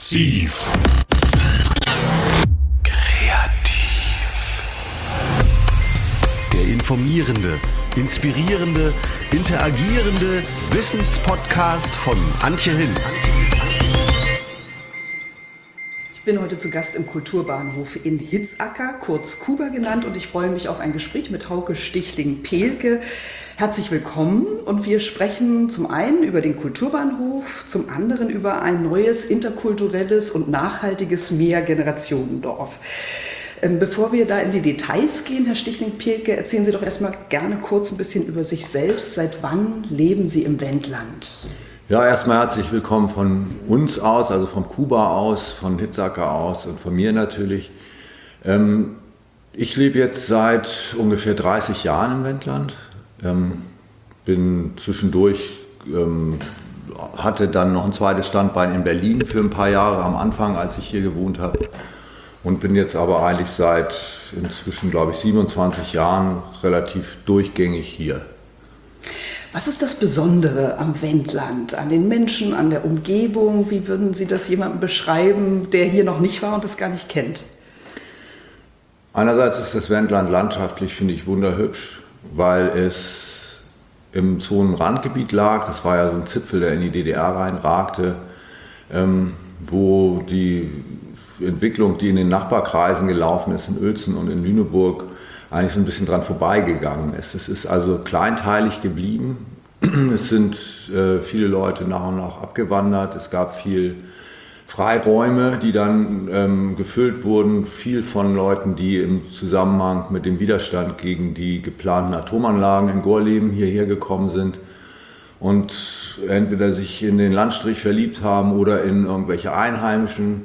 Massiv. Kreativ. Der informierende, inspirierende, interagierende Wissenspodcast von Antje Hinz. Ich bin heute zu Gast im Kulturbahnhof in Hitzacker, kurz Kuba genannt, und ich freue mich auf ein Gespräch mit Hauke Stichling-Pehlke. Herzlich willkommen, und wir sprechen zum einen über den Kulturbahnhof, zum anderen über ein neues interkulturelles und nachhaltiges Mehrgenerationendorf. Bevor wir da in die Details gehen, Herr Stichling-Pehlke, erzählen Sie doch erstmal gerne kurz ein bisschen über sich selbst. Seit wann leben Sie im Wendland? Ja, erstmal herzlich willkommen von uns aus, also vom Kuba aus, von Hitzacker aus und von mir natürlich. Ich lebe jetzt seit ungefähr 30 Jahren im Wendland. Bin zwischendurch, hatte dann noch ein zweites Standbein in Berlin für ein paar Jahre am Anfang, als ich hier gewohnt habe. Und bin jetzt aber eigentlich seit inzwischen, glaube ich, 27 Jahren relativ durchgängig hier. Was ist das Besondere am Wendland, an den Menschen, an der Umgebung? Wie würden Sie das jemandem beschreiben, der hier noch nicht war und das gar nicht kennt? Einerseits ist das Wendland landschaftlich, finde ich, wunderhübsch, weil es im Zonenrandgebiet lag. Das war ja so ein Zipfel, der in die DDR reinragte, wo die Entwicklung, die in den Nachbarkreisen gelaufen ist, in Uelzen und in Lüneburg, eigentlich so ein bisschen dran vorbeigegangen ist. Es ist also kleinteilig geblieben. Es sind viele Leute nach und nach abgewandert. Es gab viel Freiräume, die dann gefüllt wurden, viel von Leuten, die im Zusammenhang mit dem Widerstand gegen die geplanten Atomanlagen in Gorleben hierher gekommen sind und entweder sich in den Landstrich verliebt haben oder in irgendwelche Einheimischen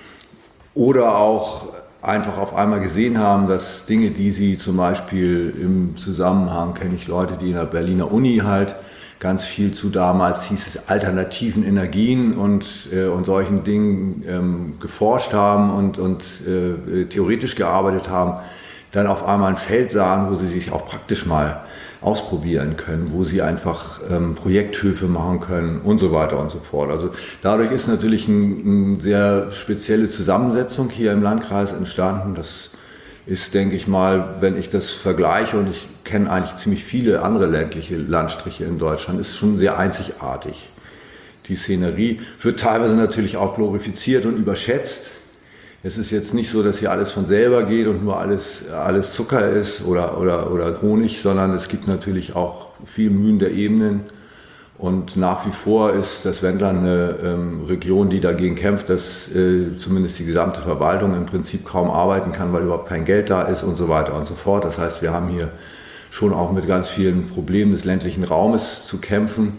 oder auch einfach auf einmal gesehen haben, dass Dinge, die sie zum Beispiel im Zusammenhang, kenne ich Leute, die in der Berliner Uni halt ganz viel zu, damals hieß es, alternativen Energien und solchen Dingen geforscht haben und theoretisch gearbeitet haben, dann auf einmal ein Feld sahen, wo sie sich auch praktisch mal ausprobieren können, wo sie einfach Projekthöfe machen können und so weiter und so fort. Also dadurch ist natürlich eine sehr spezielle Zusammensetzung hier im Landkreis entstanden. Das ist, denke ich mal, wenn ich das vergleiche, und ich kenne eigentlich ziemlich viele andere ländliche Landstriche in Deutschland, ist schon sehr einzigartig. Die Szenerie wird teilweise natürlich auch glorifiziert und überschätzt. Es ist jetzt nicht so, dass hier alles von selber geht und nur alles Zucker ist oder Honig, sondern es gibt natürlich auch viel Mühen der Ebenen. Und nach wie vor ist das Wendland eine Region, die dagegen kämpft, dass zumindest die gesamte Verwaltung im Prinzip kaum arbeiten kann, weil überhaupt kein Geld da ist und so weiter und so fort. Das heißt, wir haben hier schon auch mit ganz vielen Problemen des ländlichen Raumes zu kämpfen.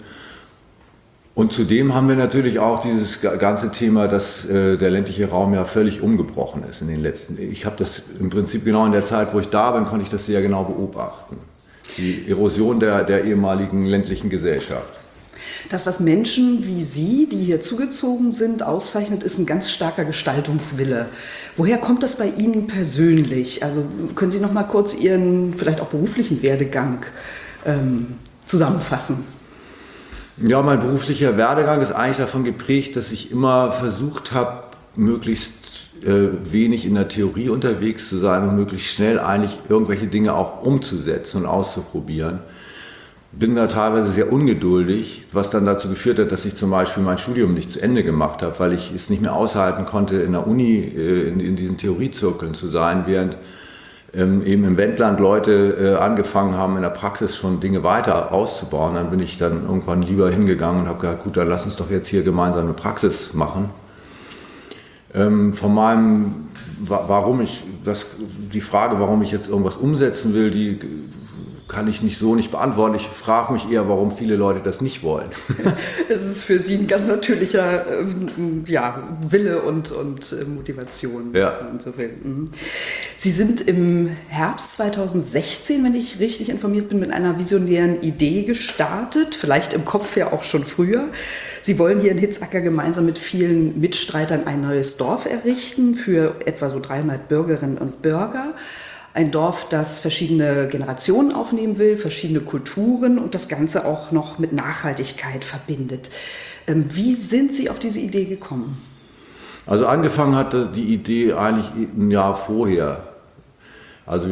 Und zudem haben wir natürlich auch dieses ganze Thema, dass der ländliche Raum ja völlig umgebrochen ist in den letzten. Ich habe das im Prinzip genau in der Zeit, wo ich da bin, konnte ich das sehr genau beobachten. Die Erosion der ehemaligen ländlichen Gesellschaft. Das, was Menschen wie Sie, die hier zugezogen sind, auszeichnet, ist ein ganz starker Gestaltungswille. Woher kommt das bei Ihnen persönlich? Also können Sie noch mal kurz Ihren vielleicht auch beruflichen Werdegang zusammenfassen? Ja, mein beruflicher Werdegang ist eigentlich davon geprägt, dass ich immer versucht habe, möglichst wenig in der Theorie unterwegs zu sein und möglichst schnell eigentlich irgendwelche Dinge auch umzusetzen und auszuprobieren. Bin da teilweise sehr ungeduldig, was dann dazu geführt hat, dass ich zum Beispiel mein Studium nicht zu Ende gemacht habe, weil ich es nicht mehr aushalten konnte, in der Uni in diesen Theoriezirkeln zu sein, während eben im Wendland Leute angefangen haben, in der Praxis schon Dinge weiter auszubauen. Dann bin ich dann irgendwann lieber hingegangen und habe gesagt, gut, dann lass uns doch jetzt hier gemeinsam eine Praxis machen. Von meinem, die Frage, warum ich jetzt irgendwas umsetzen will, die kann ich nicht beantworten. Ich frage mich eher, warum viele Leute das nicht wollen. Es ist für Sie ein ganz natürlicher Wille und Motivation. Ja. Insofern. Sie sind im Herbst 2016, wenn ich richtig informiert bin, mit einer visionären Idee gestartet, vielleicht im Kopf ja auch schon früher. Sie wollen hier in Hitzacker gemeinsam mit vielen Mitstreitern ein neues Dorf errichten für etwa so 300 Bürgerinnen und Bürger. Ein Dorf, das verschiedene Generationen aufnehmen will, verschiedene Kulturen und das Ganze auch noch mit Nachhaltigkeit verbindet. Wie sind Sie auf diese Idee gekommen? Also angefangen hat die Idee eigentlich ein Jahr vorher. Also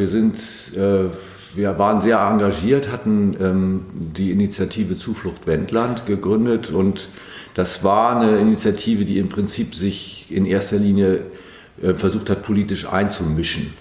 wir waren sehr engagiert, hatten die Initiative Zuflucht Wendland gegründet und das war eine Initiative, die im Prinzip sich in erster Linie versucht hat, politisch einzumischen.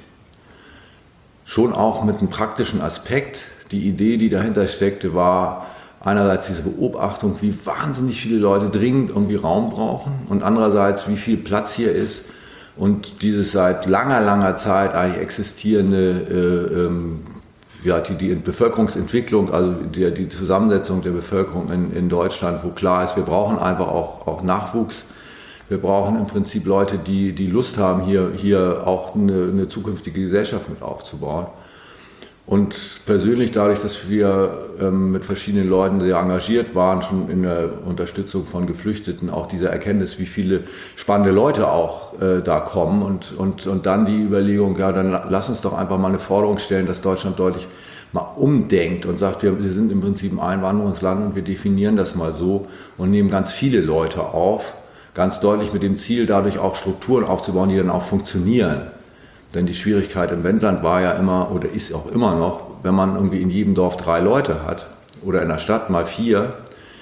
Schon auch mit einem praktischen Aspekt. Die Idee, die dahinter steckte, war einerseits diese Beobachtung, wie wahnsinnig viele Leute dringend irgendwie Raum brauchen und andererseits, wie viel Platz hier ist und dieses seit langer, langer Zeit eigentlich existierende die Bevölkerungsentwicklung, also die Zusammensetzung der Bevölkerung in Deutschland, wo klar ist, wir brauchen einfach auch Nachwuchs. Wir brauchen im Prinzip Leute, die Lust haben, hier auch eine zukünftige Gesellschaft mit aufzubauen. Und persönlich dadurch, dass wir mit verschiedenen Leuten sehr engagiert waren, schon in der Unterstützung von Geflüchteten, auch diese Erkenntnis, wie viele spannende Leute auch da kommen und dann die Überlegung, ja, dann lass uns doch einfach mal eine Forderung stellen, dass Deutschland deutlich mal umdenkt und sagt, wir sind im Prinzip ein Einwanderungsland und wir definieren das mal so und nehmen ganz viele Leute auf, ganz deutlich mit dem Ziel, dadurch auch Strukturen aufzubauen, die dann auch funktionieren. Denn die Schwierigkeit im Wendland war ja immer oder ist auch immer noch, wenn man irgendwie in jedem Dorf 3 Leute hat oder in der Stadt mal 4,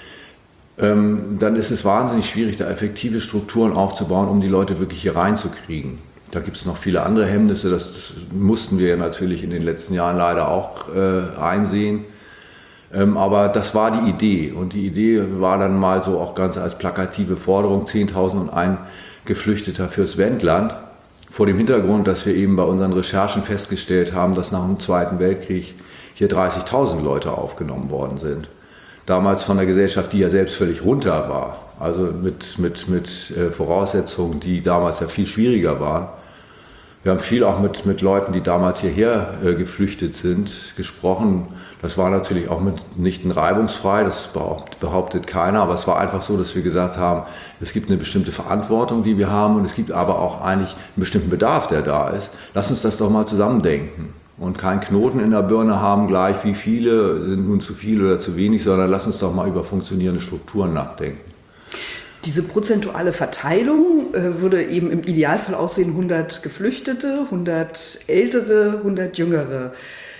dann ist es wahnsinnig schwierig, da effektive Strukturen aufzubauen, um die Leute wirklich hier reinzukriegen. Da gibt es noch viele andere Hemmnisse, das mussten wir ja natürlich in den letzten Jahren leider auch einsehen. Aber das war die Idee und die Idee war dann mal so auch ganz als plakative Forderung 10.001 Geflüchteter fürs Wendland. Vor dem Hintergrund, dass wir eben bei unseren Recherchen festgestellt haben, dass nach dem Zweiten Weltkrieg hier 30.000 Leute aufgenommen worden sind. Damals von der Gesellschaft, die ja selbst völlig runter war, also mit Voraussetzungen, die damals ja viel schwieriger waren. Wir haben viel auch mit Leuten, die damals hierher geflüchtet sind, gesprochen. Das war natürlich auch mitnichten reibungsfrei, das behauptet keiner, aber es war einfach so, dass wir gesagt haben, es gibt eine bestimmte Verantwortung, die wir haben und es gibt aber auch eigentlich einen bestimmten Bedarf, der da ist. Lass uns das doch mal zusammendenken und keinen Knoten in der Birne haben gleich, wie viele sind nun zu viel oder zu wenig, sondern lass uns doch mal über funktionierende Strukturen nachdenken. Diese prozentuale Verteilung würde eben im Idealfall aussehen, 100 Geflüchtete, 100 Ältere, 100 Jüngere.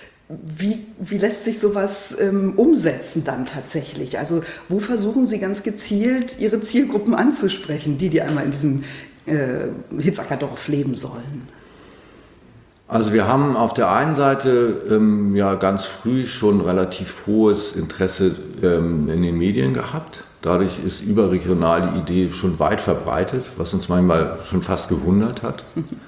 Wie lässt sich sowas umsetzen dann tatsächlich? Also wo versuchen Sie ganz gezielt Ihre Zielgruppen anzusprechen, die einmal in diesem Hitzackerdorf leben sollen? Also wir haben auf der einen Seite ja ganz früh schon relativ hohes Interesse in den Medien gehabt. Dadurch ist überregional die Idee schon weit verbreitet, was uns manchmal schon fast gewundert hat.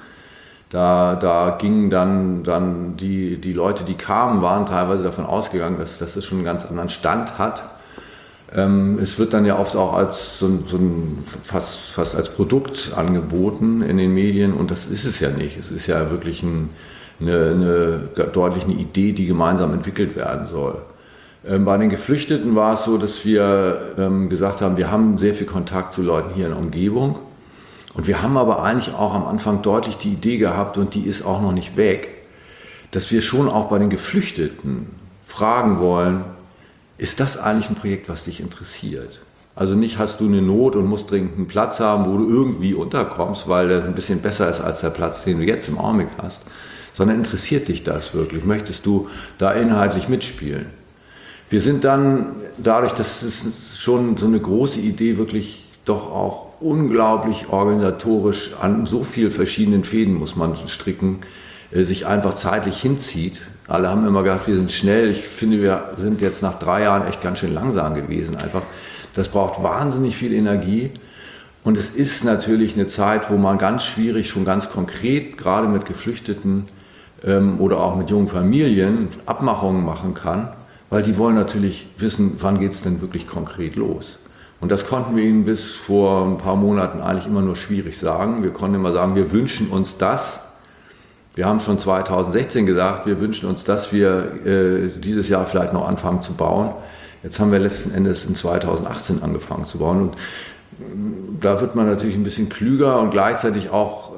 Da gingen dann die Leute, die kamen, waren teilweise davon ausgegangen, dass das schon einen ganz anderen Stand hat. Es wird dann ja oft auch als fast als Produkt angeboten in den Medien und das ist es ja nicht. Es ist ja wirklich eine deutliche Idee, die gemeinsam entwickelt werden soll. Bei den Geflüchteten war es so, dass wir gesagt haben, wir haben sehr viel Kontakt zu Leuten hier in der Umgebung. Und wir haben aber eigentlich auch am Anfang deutlich die Idee gehabt, und die ist auch noch nicht weg, dass wir schon auch bei den Geflüchteten fragen wollen, ist das eigentlich ein Projekt, was dich interessiert? Also nicht hast du eine Not und musst dringend einen Platz haben, wo du irgendwie unterkommst, weil der ein bisschen besser ist als der Platz, den du jetzt im Augenblick hast, sondern interessiert dich das wirklich? Möchtest du da inhaltlich mitspielen? Wir sind dann, dadurch, dass es schon so eine große Idee wirklich doch auch unglaublich organisatorisch an so vielen verschiedenen Fäden muss man stricken, sich einfach zeitlich hinzieht. Alle haben immer gedacht, wir sind schnell. Ich finde, wir sind jetzt nach 3 Jahren echt ganz schön langsam gewesen. Einfach, das braucht wahnsinnig viel Energie. Und es ist natürlich eine Zeit, wo man ganz schwierig, schon ganz konkret, gerade mit Geflüchteten oder auch mit jungen Familien Abmachungen machen kann, weil die wollen natürlich wissen, wann geht es denn wirklich konkret los. Und das konnten wir ihnen bis vor ein paar Monaten eigentlich immer nur schwierig sagen. Wir konnten immer sagen, wir wünschen uns das. Wir haben schon 2016 gesagt, wir wünschen uns, dass wir dieses Jahr vielleicht noch anfangen zu bauen. Jetzt haben wir letzten Endes in 2018 angefangen zu bauen. Und da wird man natürlich ein bisschen klüger und gleichzeitig auch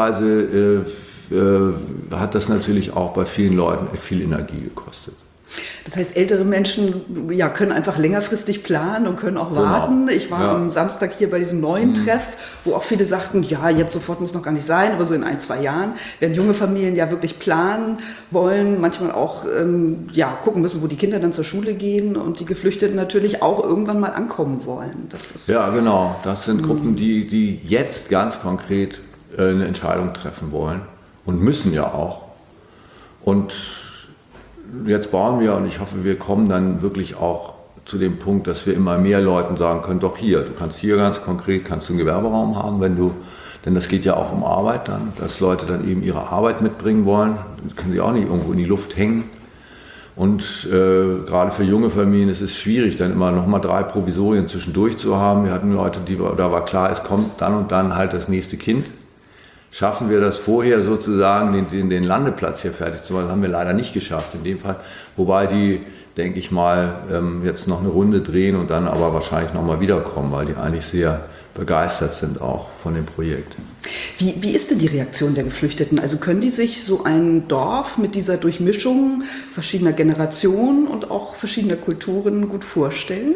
teilweise hat das natürlich auch bei vielen Leuten viel Energie gekostet. Das heißt, ältere Menschen können einfach längerfristig planen und können auch warten. Ich war am Samstag hier bei diesem neuen Treff, wo auch viele sagten, ja, jetzt sofort muss noch gar nicht sein, aber so in 1-2 Jahren werden junge Familien ja wirklich planen wollen, manchmal auch gucken müssen, wo die Kinder dann zur Schule gehen und die Geflüchteten natürlich auch irgendwann mal ankommen wollen. Das ist genau. Das sind Gruppen, die jetzt ganz konkret eine Entscheidung treffen wollen und müssen ja auch. Und jetzt bauen wir, und ich hoffe, wir kommen dann wirklich auch zu dem Punkt, dass wir immer mehr Leuten sagen können, doch hier, du kannst hier ganz konkret, kannst du einen Gewerberaum haben, denn das geht ja auch um Arbeit dann, dass Leute dann eben ihre Arbeit mitbringen wollen, das können sie auch nicht irgendwo in die Luft hängen. Und gerade für junge Familien ist es schwierig, dann immer noch mal 3 Provisorien zwischendurch zu haben. Wir hatten Leute, da war klar, es kommt dann und dann halt das nächste Kind. Schaffen wir das vorher sozusagen, den Landeplatz hier fertig zu machen? Das haben wir leider nicht geschafft in dem Fall. Wobei die, denke ich mal, jetzt noch eine Runde drehen und dann aber wahrscheinlich noch mal wiederkommen, weil die eigentlich sehr begeistert sind auch von dem Projekt. Wie ist denn die Reaktion der Geflüchteten? Also können die sich so ein Dorf mit dieser Durchmischung verschiedener Generationen und auch verschiedener Kulturen gut vorstellen?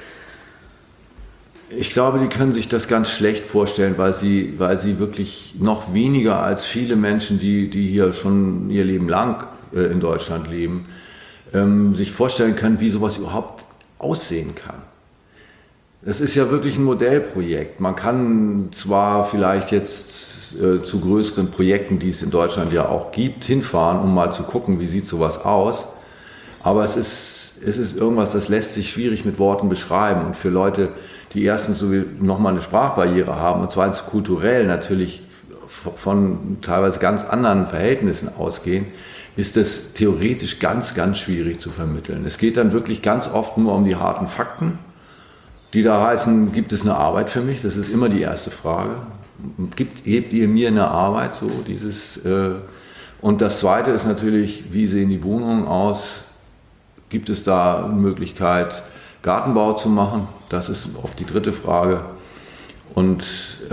Ich glaube, die können sich das ganz schlecht vorstellen, weil sie wirklich noch weniger als viele Menschen, die hier schon ihr Leben lang in Deutschland leben, sich vorstellen können, wie sowas überhaupt aussehen kann. Das ist ja wirklich ein Modellprojekt. Man kann zwar vielleicht jetzt zu größeren Projekten, die es in Deutschland ja auch gibt, hinfahren, um mal zu gucken, wie sieht sowas aus, aber es ist irgendwas, das lässt sich schwierig mit Worten beschreiben. Und für Leute, die erstens so nochmal eine Sprachbarriere haben und zweitens kulturell natürlich von teilweise ganz anderen Verhältnissen ausgehen, ist das theoretisch ganz, ganz schwierig zu vermitteln. Es geht dann wirklich ganz oft nur um die harten Fakten, die da heißen, gibt es eine Arbeit für mich? Das ist immer die erste Frage. Gebt ihr mir eine Arbeit? Und das Zweite ist natürlich, wie sehen die Wohnungen aus? Gibt es da eine Möglichkeit, Gartenbau zu machen? Das ist oft die dritte Frage. Und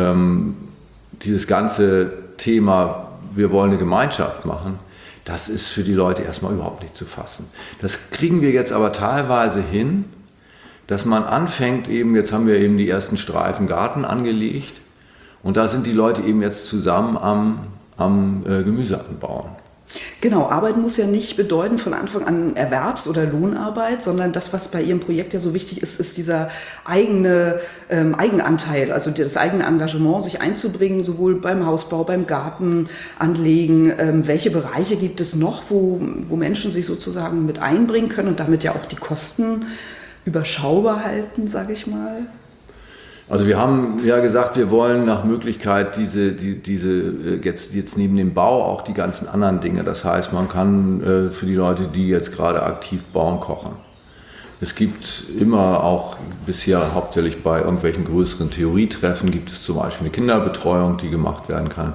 dieses ganze Thema, wir wollen eine Gemeinschaft machen, das ist für die Leute erstmal überhaupt nicht zu fassen. Das kriegen wir jetzt aber teilweise hin, dass man anfängt jetzt haben wir eben die ersten Streifen Garten angelegt und da sind die Leute eben jetzt zusammen am Gemüse anbauen. Genau, Arbeit muss ja nicht bedeuten von Anfang an Erwerbs- oder Lohnarbeit, sondern das, was bei Ihrem Projekt ja so wichtig ist, ist dieser eigene Eigenanteil, also das eigene Engagement, sich einzubringen, sowohl beim Hausbau, beim Gartenanlegen. Welche Bereiche gibt es noch, wo Menschen sich sozusagen mit einbringen können und damit ja auch die Kosten überschaubar halten, sage ich mal? Also wir haben ja gesagt, wir wollen nach Möglichkeit diese jetzt neben dem Bau auch die ganzen anderen Dinge. Das heißt, man kann für die Leute, die jetzt gerade aktiv bauen, kochen. Es gibt immer auch bisher hauptsächlich bei irgendwelchen größeren Theorietreffen gibt es zum Beispiel eine Kinderbetreuung, die gemacht werden kann.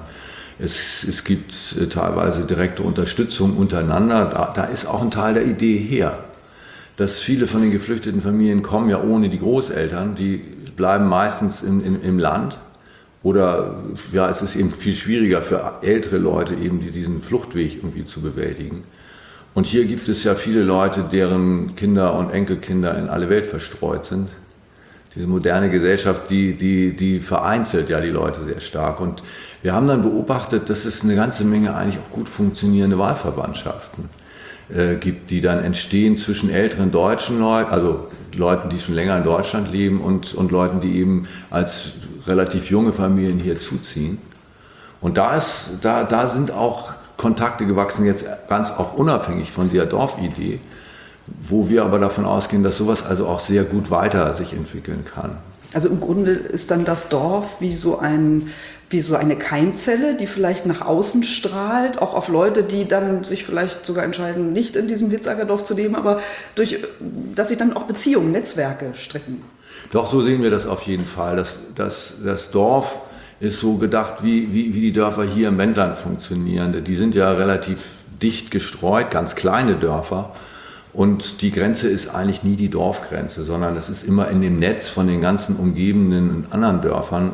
Es gibt teilweise direkte Unterstützung untereinander. Da ist auch ein Teil der Idee her. Dass viele von den geflüchteten Familien kommen ja ohne die Großeltern, die bleiben meistens im Land oder ja, es ist eben viel schwieriger für ältere Leute eben diesen Fluchtweg irgendwie zu bewältigen. Und hier gibt es ja viele Leute, deren Kinder und Enkelkinder in alle Welt verstreut sind. Diese moderne Gesellschaft, die vereinzelt ja die Leute sehr stark. Und wir haben dann beobachtet, dass es eine ganze Menge eigentlich auch gut funktionierende Wahlverwandtschaften gibt, die dann entstehen zwischen älteren deutschen Leuten, also Leuten, die schon länger in Deutschland leben und Leuten, die eben als relativ junge Familien hier zuziehen. Und da sind auch Kontakte gewachsen, jetzt ganz auch unabhängig von der Dorfidee, wo wir aber davon ausgehen, dass sowas also auch sehr gut weiter sich entwickeln kann. Also im Grunde ist dann das Dorf wie so eine Keimzelle, die vielleicht nach außen strahlt, auch auf Leute, die dann sich vielleicht sogar entscheiden, nicht in diesem Hitzackerdorf zu leben, aber dass sich dann auch Beziehungen, Netzwerke stricken. Doch, so sehen wir das auf jeden Fall. Das Dorf ist so gedacht, wie die Dörfer hier im Wendland funktionieren. Die sind ja relativ dicht gestreut, ganz kleine Dörfer. Und die Grenze ist eigentlich nie die Dorfgrenze, sondern es ist immer in dem Netz von den ganzen umgebenden und anderen Dörfern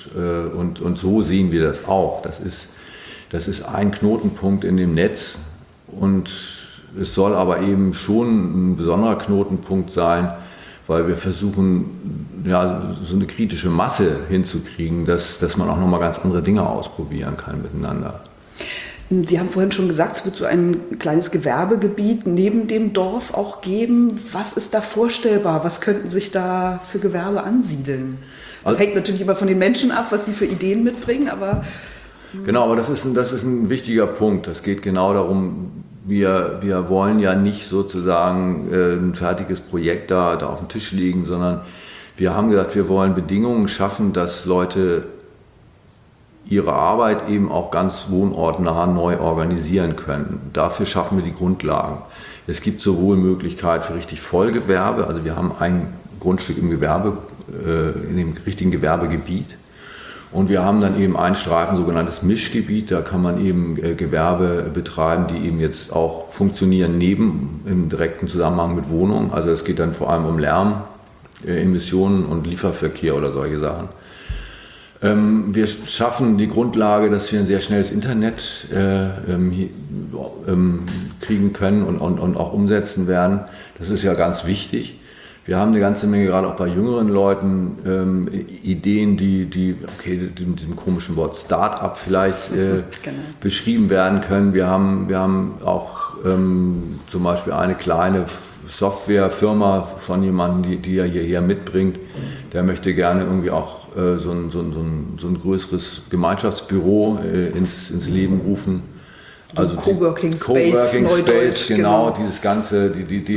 und so sehen wir das auch. Das ist ein Knotenpunkt in dem Netz und es soll aber eben schon ein besonderer Knotenpunkt sein, weil wir versuchen, ja, so eine kritische Masse hinzukriegen, dass man auch nochmal ganz andere Dinge ausprobieren kann miteinander. Sie haben vorhin schon gesagt, es wird so ein kleines Gewerbegebiet neben dem Dorf auch geben. Was ist da vorstellbar? Was könnten sich da für Gewerbe ansiedeln? Das hängt natürlich immer von den Menschen ab, was sie für Ideen mitbringen, aber... Genau, aber das ist ein wichtiger Punkt. Das geht genau darum, wir wollen ja nicht sozusagen ein fertiges Projekt da auf dem Tisch liegen, sondern wir haben gesagt, wir wollen Bedingungen schaffen, dass Leute ihre Arbeit eben auch ganz wohnortnah neu organisieren können. Dafür schaffen wir die Grundlagen. Es gibt sowohl Möglichkeit für richtig Vollgewerbe, also wir haben ein Grundstück im Gewerbe, in dem richtigen Gewerbegebiet. Und wir haben dann eben einen Streifen, sogenanntes Mischgebiet, da kann man eben Gewerbe betreiben, die eben jetzt auch funktionieren im direkten Zusammenhang mit Wohnungen. Also es geht dann vor allem um Lärm, Emissionen und Lieferverkehr oder solche Sachen. Wir schaffen die Grundlage, dass wir ein sehr schnelles Internet kriegen können und auch umsetzen werden. Das ist ja ganz wichtig. Wir haben eine ganze Menge, gerade auch bei jüngeren Leuten, Ideen, die mit diesem komischen Wort Start-up vielleicht genau. beschrieben werden können. Wir haben auch zum Beispiel eine kleine Softwarefirma von jemandem, die er hierher mitbringt. Der möchte gerne irgendwie auch so ein größeres Gemeinschaftsbüro ins Leben rufen. Also Coworking Space, genau, dieses Ganze, die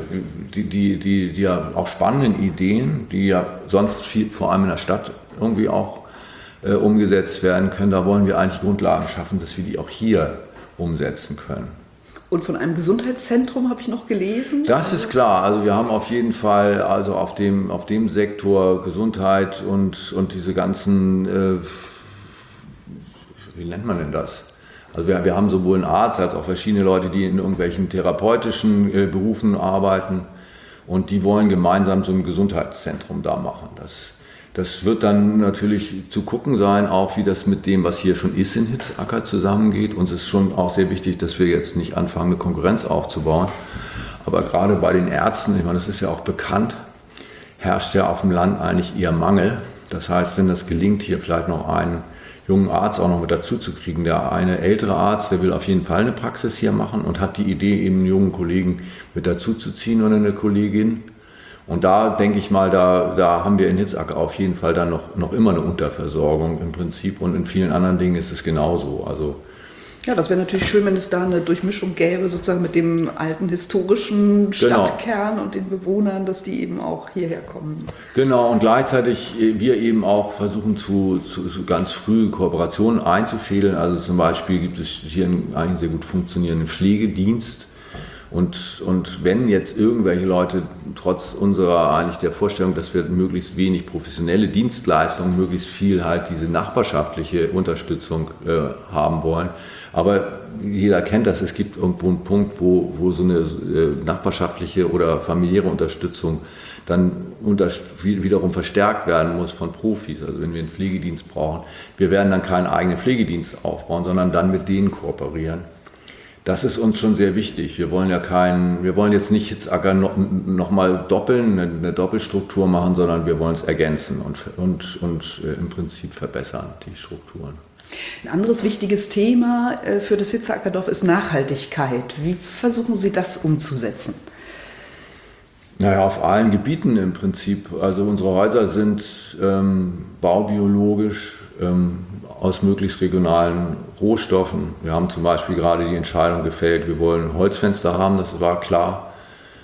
ja auch spannenden Ideen, die ja sonst vor allem in der Stadt irgendwie auch umgesetzt werden können, da wollen wir eigentlich Grundlagen schaffen, dass wir die auch hier umsetzen können. Und von einem Gesundheitszentrum habe ich noch gelesen? Das ist klar, also wir haben auf jeden Fall also auf dem Sektor Gesundheit und diese ganzen, wie nennt man denn das? Also wir haben sowohl einen Arzt als auch verschiedene Leute, die in irgendwelchen therapeutischen Berufen arbeiten und die wollen gemeinsam so ein Gesundheitszentrum da machen. Das wird dann natürlich zu gucken sein, auch wie das mit dem, was hier schon ist in Hitzacker zusammengeht. Uns ist schon auch sehr wichtig, dass wir jetzt nicht anfangen, eine Konkurrenz aufzubauen. Aber gerade bei den Ärzten, ich meine, das ist ja auch bekannt, herrscht ja auf dem Land eigentlich eher Mangel. Das heißt, wenn das gelingt, hier vielleicht noch einen jungen Arzt auch noch mit dazu zu kriegen. Der eine ältere Arzt, der will auf jeden Fall eine Praxis hier machen und hat die Idee, eben einen jungen Kollegen mit dazu zu ziehen oder eine Kollegin. Und da denke ich mal, da haben wir in Hitzacker auf jeden Fall dann noch immer eine Unterversorgung im Prinzip und in vielen anderen Dingen ist es genauso. Also ja, das wäre natürlich schön, wenn es da eine Durchmischung gäbe, sozusagen mit dem alten historischen Stadtkern und den Bewohnern, dass die eben auch hierher kommen. Genau, und gleichzeitig wir eben auch versuchen zu ganz früh Kooperationen einzufädeln. Also zum Beispiel gibt es hier einen sehr gut funktionierenden Pflegedienst. Und wenn jetzt irgendwelche Leute trotz unserer eigentlich der Vorstellung, dass wir möglichst wenig professionelle Dienstleistungen, möglichst viel halt diese nachbarschaftliche Unterstützung haben wollen, aber jeder kennt das, es gibt irgendwo einen Punkt, wo so eine nachbarschaftliche oder familiäre Unterstützung dann wiederum verstärkt werden muss von Profis. Also wenn wir einen Pflegedienst brauchen, wir werden dann keinen eigenen Pflegedienst aufbauen, sondern dann mit denen kooperieren. Das ist uns schon sehr wichtig. Wir wollen jetzt nicht Hitzacker noch mal doppeln, eine Doppelstruktur machen, sondern wir wollen es ergänzen und im Prinzip verbessern, die Strukturen. Ein anderes wichtiges Thema für das Hitzackerdorf ist Nachhaltigkeit. Wie versuchen Sie das umzusetzen? Naja, auf allen Gebieten im Prinzip. Also unsere Häuser sind baubiologisch, aus möglichst regionalen Rohstoffen. Wir haben zum Beispiel gerade die Entscheidung gefällt, wir wollen Holzfenster haben, das war klar.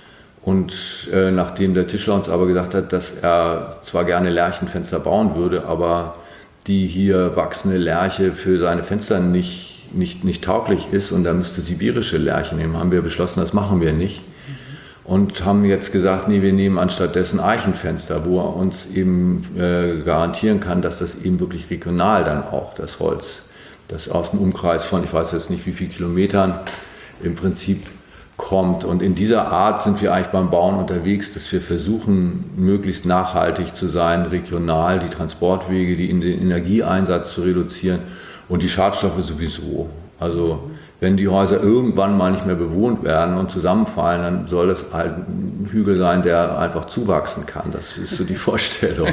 Und nachdem der Tischler uns aber gesagt hat, dass er zwar gerne Lärchenfenster bauen würde, aber die hier wachsende Lärche für seine Fenster nicht tauglich ist und er müsste sibirische Lärche nehmen, haben wir beschlossen, das machen wir nicht. Und haben jetzt gesagt, nee, wir nehmen anstattdessen Eichenfenster, wo er uns eben garantieren kann, dass das eben wirklich regional dann auch das Holz, das aus dem Umkreis von, ich weiß jetzt nicht wie viel Kilometern im Prinzip kommt. Und in dieser Art sind wir eigentlich beim Bauen unterwegs, dass wir versuchen, möglichst nachhaltig zu sein, regional die Transportwege, den Energieeinsatz zu reduzieren und die Schadstoffe sowieso. Also wenn die Häuser irgendwann mal nicht mehr bewohnt werden und zusammenfallen, dann soll das halt ein Hügel sein, der einfach zuwachsen kann. Das ist so die Vorstellung.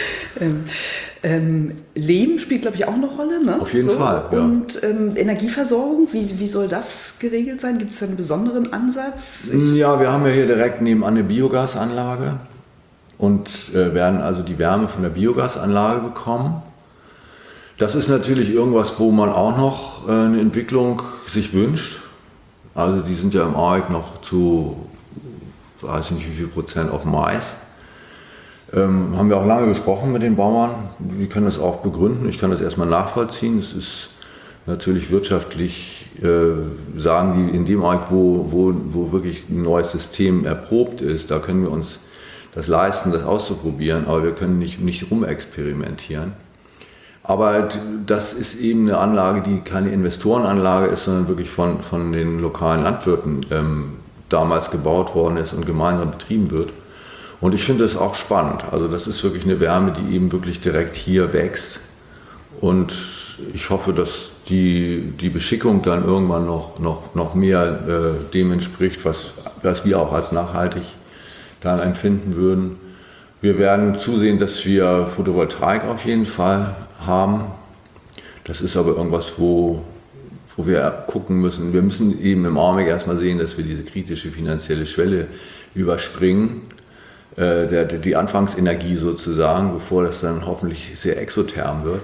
Leben spielt, glaube ich, auch eine Rolle, ne? Auf jeden Fall, ja. Und Energieversorgung, wie soll das geregelt sein? Gibt es da einen besonderen Ansatz? Ja, wir haben ja hier direkt nebenan eine Biogasanlage und werden also die Wärme von der Biogasanlage bekommen. Das ist natürlich irgendwas, wo man auch noch eine Entwicklung sich wünscht. Also die sind ja im Augenblick noch zu, weiß nicht wie viel Prozent auf Mais. Haben wir auch lange gesprochen mit den Bauern. Die können das auch begründen. Ich kann das erstmal nachvollziehen. Es ist natürlich wirtschaftlich, sagen die, in dem Augenblick, wo wirklich ein neues System erprobt ist, da können wir uns das leisten, das auszuprobieren, aber wir können nicht rumexperimentieren. Aber das ist eben eine Anlage, die keine Investorenanlage ist, sondern wirklich von den lokalen Landwirten damals gebaut worden ist und gemeinsam betrieben wird. Und ich finde das auch spannend. Also das ist wirklich eine Wärme, die eben wirklich direkt hier wächst. Und ich hoffe, dass die Beschickung dann irgendwann noch mehr dem entspricht, was wir auch als nachhaltig dann empfinden würden. Wir werden zusehen, dass wir Photovoltaik auf jeden Fall haben. Das ist aber irgendwas, wo wir gucken müssen. Wir müssen eben im Augenblick erstmal sehen, dass wir diese kritische finanzielle Schwelle überspringen. Die Anfangsenergie sozusagen, bevor das dann hoffentlich sehr exotherm wird.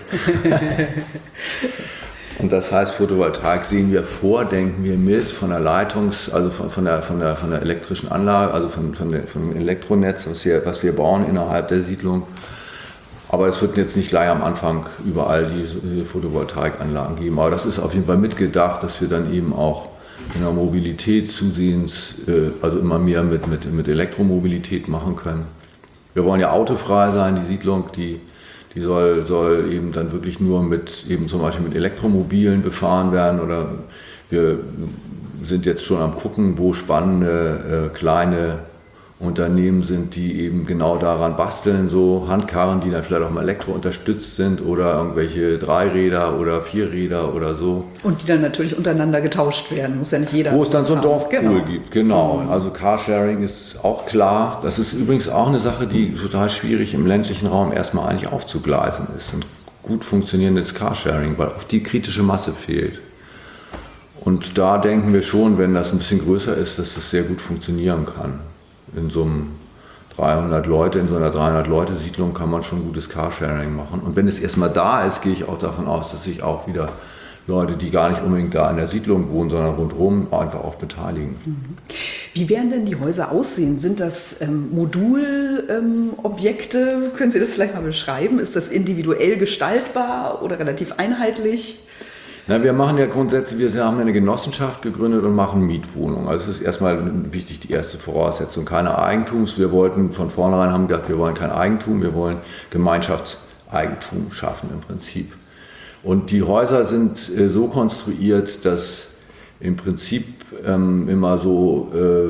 Und das heißt, Photovoltaik sehen wir vor, denken wir mit von der also von der elektrischen Anlage, also vom Elektronetz, was wir bauen innerhalb der Siedlung. Aber es wird jetzt nicht gleich am Anfang überall die Photovoltaikanlagen geben. Aber das ist auf jeden Fall mitgedacht, dass wir dann eben auch in der Mobilität zusehends, also immer mehr mit Elektromobilität machen können. Wir wollen ja autofrei sein, die Siedlung, die soll eben dann wirklich nur zum Beispiel mit Elektromobilen befahren werden. Oder wir sind jetzt schon am gucken, wo spannende kleine Unternehmen sind, die eben genau daran basteln, so Handkarren, die dann vielleicht auch mal elektrounterstützt sind oder irgendwelche Dreiräder oder Vierräder oder so. Und die dann natürlich untereinander getauscht werden, muss ja nicht jeder. Wo es dann so ein Dorfpool gibt. Genau. Also Carsharing ist auch klar. Das ist übrigens auch eine Sache, die total schwierig im ländlichen Raum erstmal eigentlich aufzugleisen ist. Ein gut funktionierendes Carsharing, weil oft die kritische Masse fehlt. Und da denken wir schon, wenn das ein bisschen größer ist, dass das sehr gut funktionieren kann. In so einer 300-Leute-Siedlung kann man schon gutes Carsharing machen. Und wenn es erstmal da ist, gehe ich auch davon aus, dass sich auch wieder Leute, die gar nicht unbedingt da in der Siedlung wohnen, sondern rundherum, einfach auch beteiligen. Wie werden denn die Häuser aussehen? Sind das Modulobjekte? Können Sie das vielleicht mal beschreiben? Ist das individuell gestaltbar oder relativ einheitlich? Na, wir machen ja grundsätzlich, wir haben eine Genossenschaft gegründet und machen Mietwohnungen. Also es ist erstmal wichtig, die erste Voraussetzung, keine Eigentums. Wir wollten von vornherein, haben gesagt, wir wollen kein Eigentum, wir wollen Gemeinschaftseigentum schaffen im Prinzip. Und die Häuser sind so konstruiert, dass im Prinzip immer so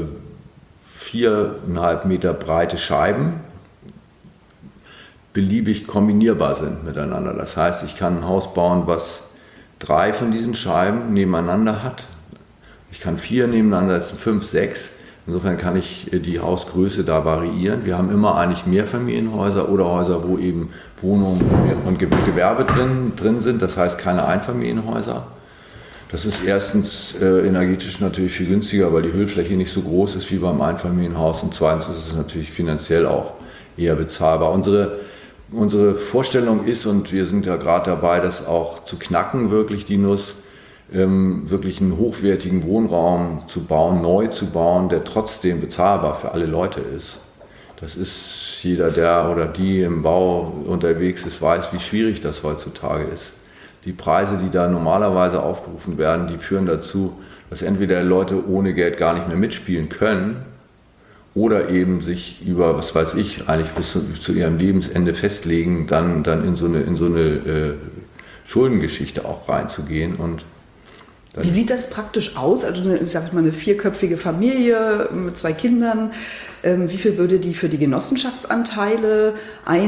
4,5 Meter breite Scheiben beliebig kombinierbar sind miteinander. Das heißt, ich kann ein Haus bauen, was 3 von diesen Scheiben nebeneinander hat. Ich kann 4 nebeneinander, das sind 5, 6. Insofern kann ich die Hausgröße da variieren. Wir haben immer eigentlich Mehrfamilienhäuser oder Häuser, wo eben Wohnungen und Gewerbe drin sind. Das heißt keine Einfamilienhäuser. Das ist erstens energetisch natürlich viel günstiger, weil die Hüllfläche nicht so groß ist wie beim Einfamilienhaus. Und zweitens ist es natürlich finanziell auch eher bezahlbar. Unsere Vorstellung ist, und wir sind ja gerade dabei, das auch zu knacken, wirklich die Nuss, wirklich einen hochwertigen Wohnraum zu bauen, neu zu bauen, der trotzdem bezahlbar für alle Leute ist. Das ist jeder, der oder die im Bau unterwegs ist, weiß, wie schwierig das heutzutage ist. Die Preise, die da normalerweise aufgerufen werden, die führen dazu, dass entweder Leute ohne Geld gar nicht mehr mitspielen können, oder eben sich über, was weiß ich, eigentlich bis zu ihrem Lebensende festlegen, dann in so eine Schuldengeschichte auch reinzugehen. Und wie sieht das praktisch aus? Also eine 4-köpfige Familie mit 2 Kindern. Wie viel würde die für die Genossenschaftsanteile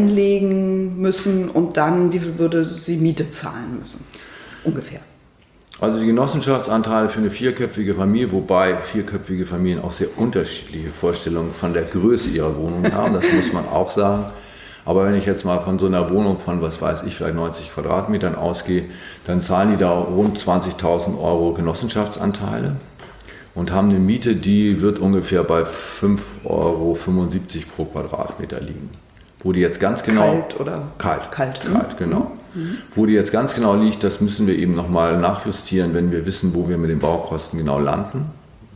einlegen müssen und dann wie viel würde sie Miete zahlen müssen? Ungefähr. Also die Genossenschaftsanteile für eine vierköpfige Familie, wobei vierköpfige Familien auch sehr unterschiedliche Vorstellungen von der Größe ihrer Wohnung haben, das muss man auch sagen. Aber wenn ich jetzt mal von so einer Wohnung von, was weiß ich, vielleicht 90 Quadratmetern ausgehe, dann zahlen die da rund 20.000 € Genossenschaftsanteile und haben eine Miete, die wird ungefähr bei 5,75 € pro Quadratmeter liegen. Wo die jetzt ganz genau... Kalt oder? Kalt, ne? genau. Wo die jetzt ganz genau liegt, das müssen wir eben nochmal nachjustieren, wenn wir wissen, wo wir mit den Baukosten genau landen.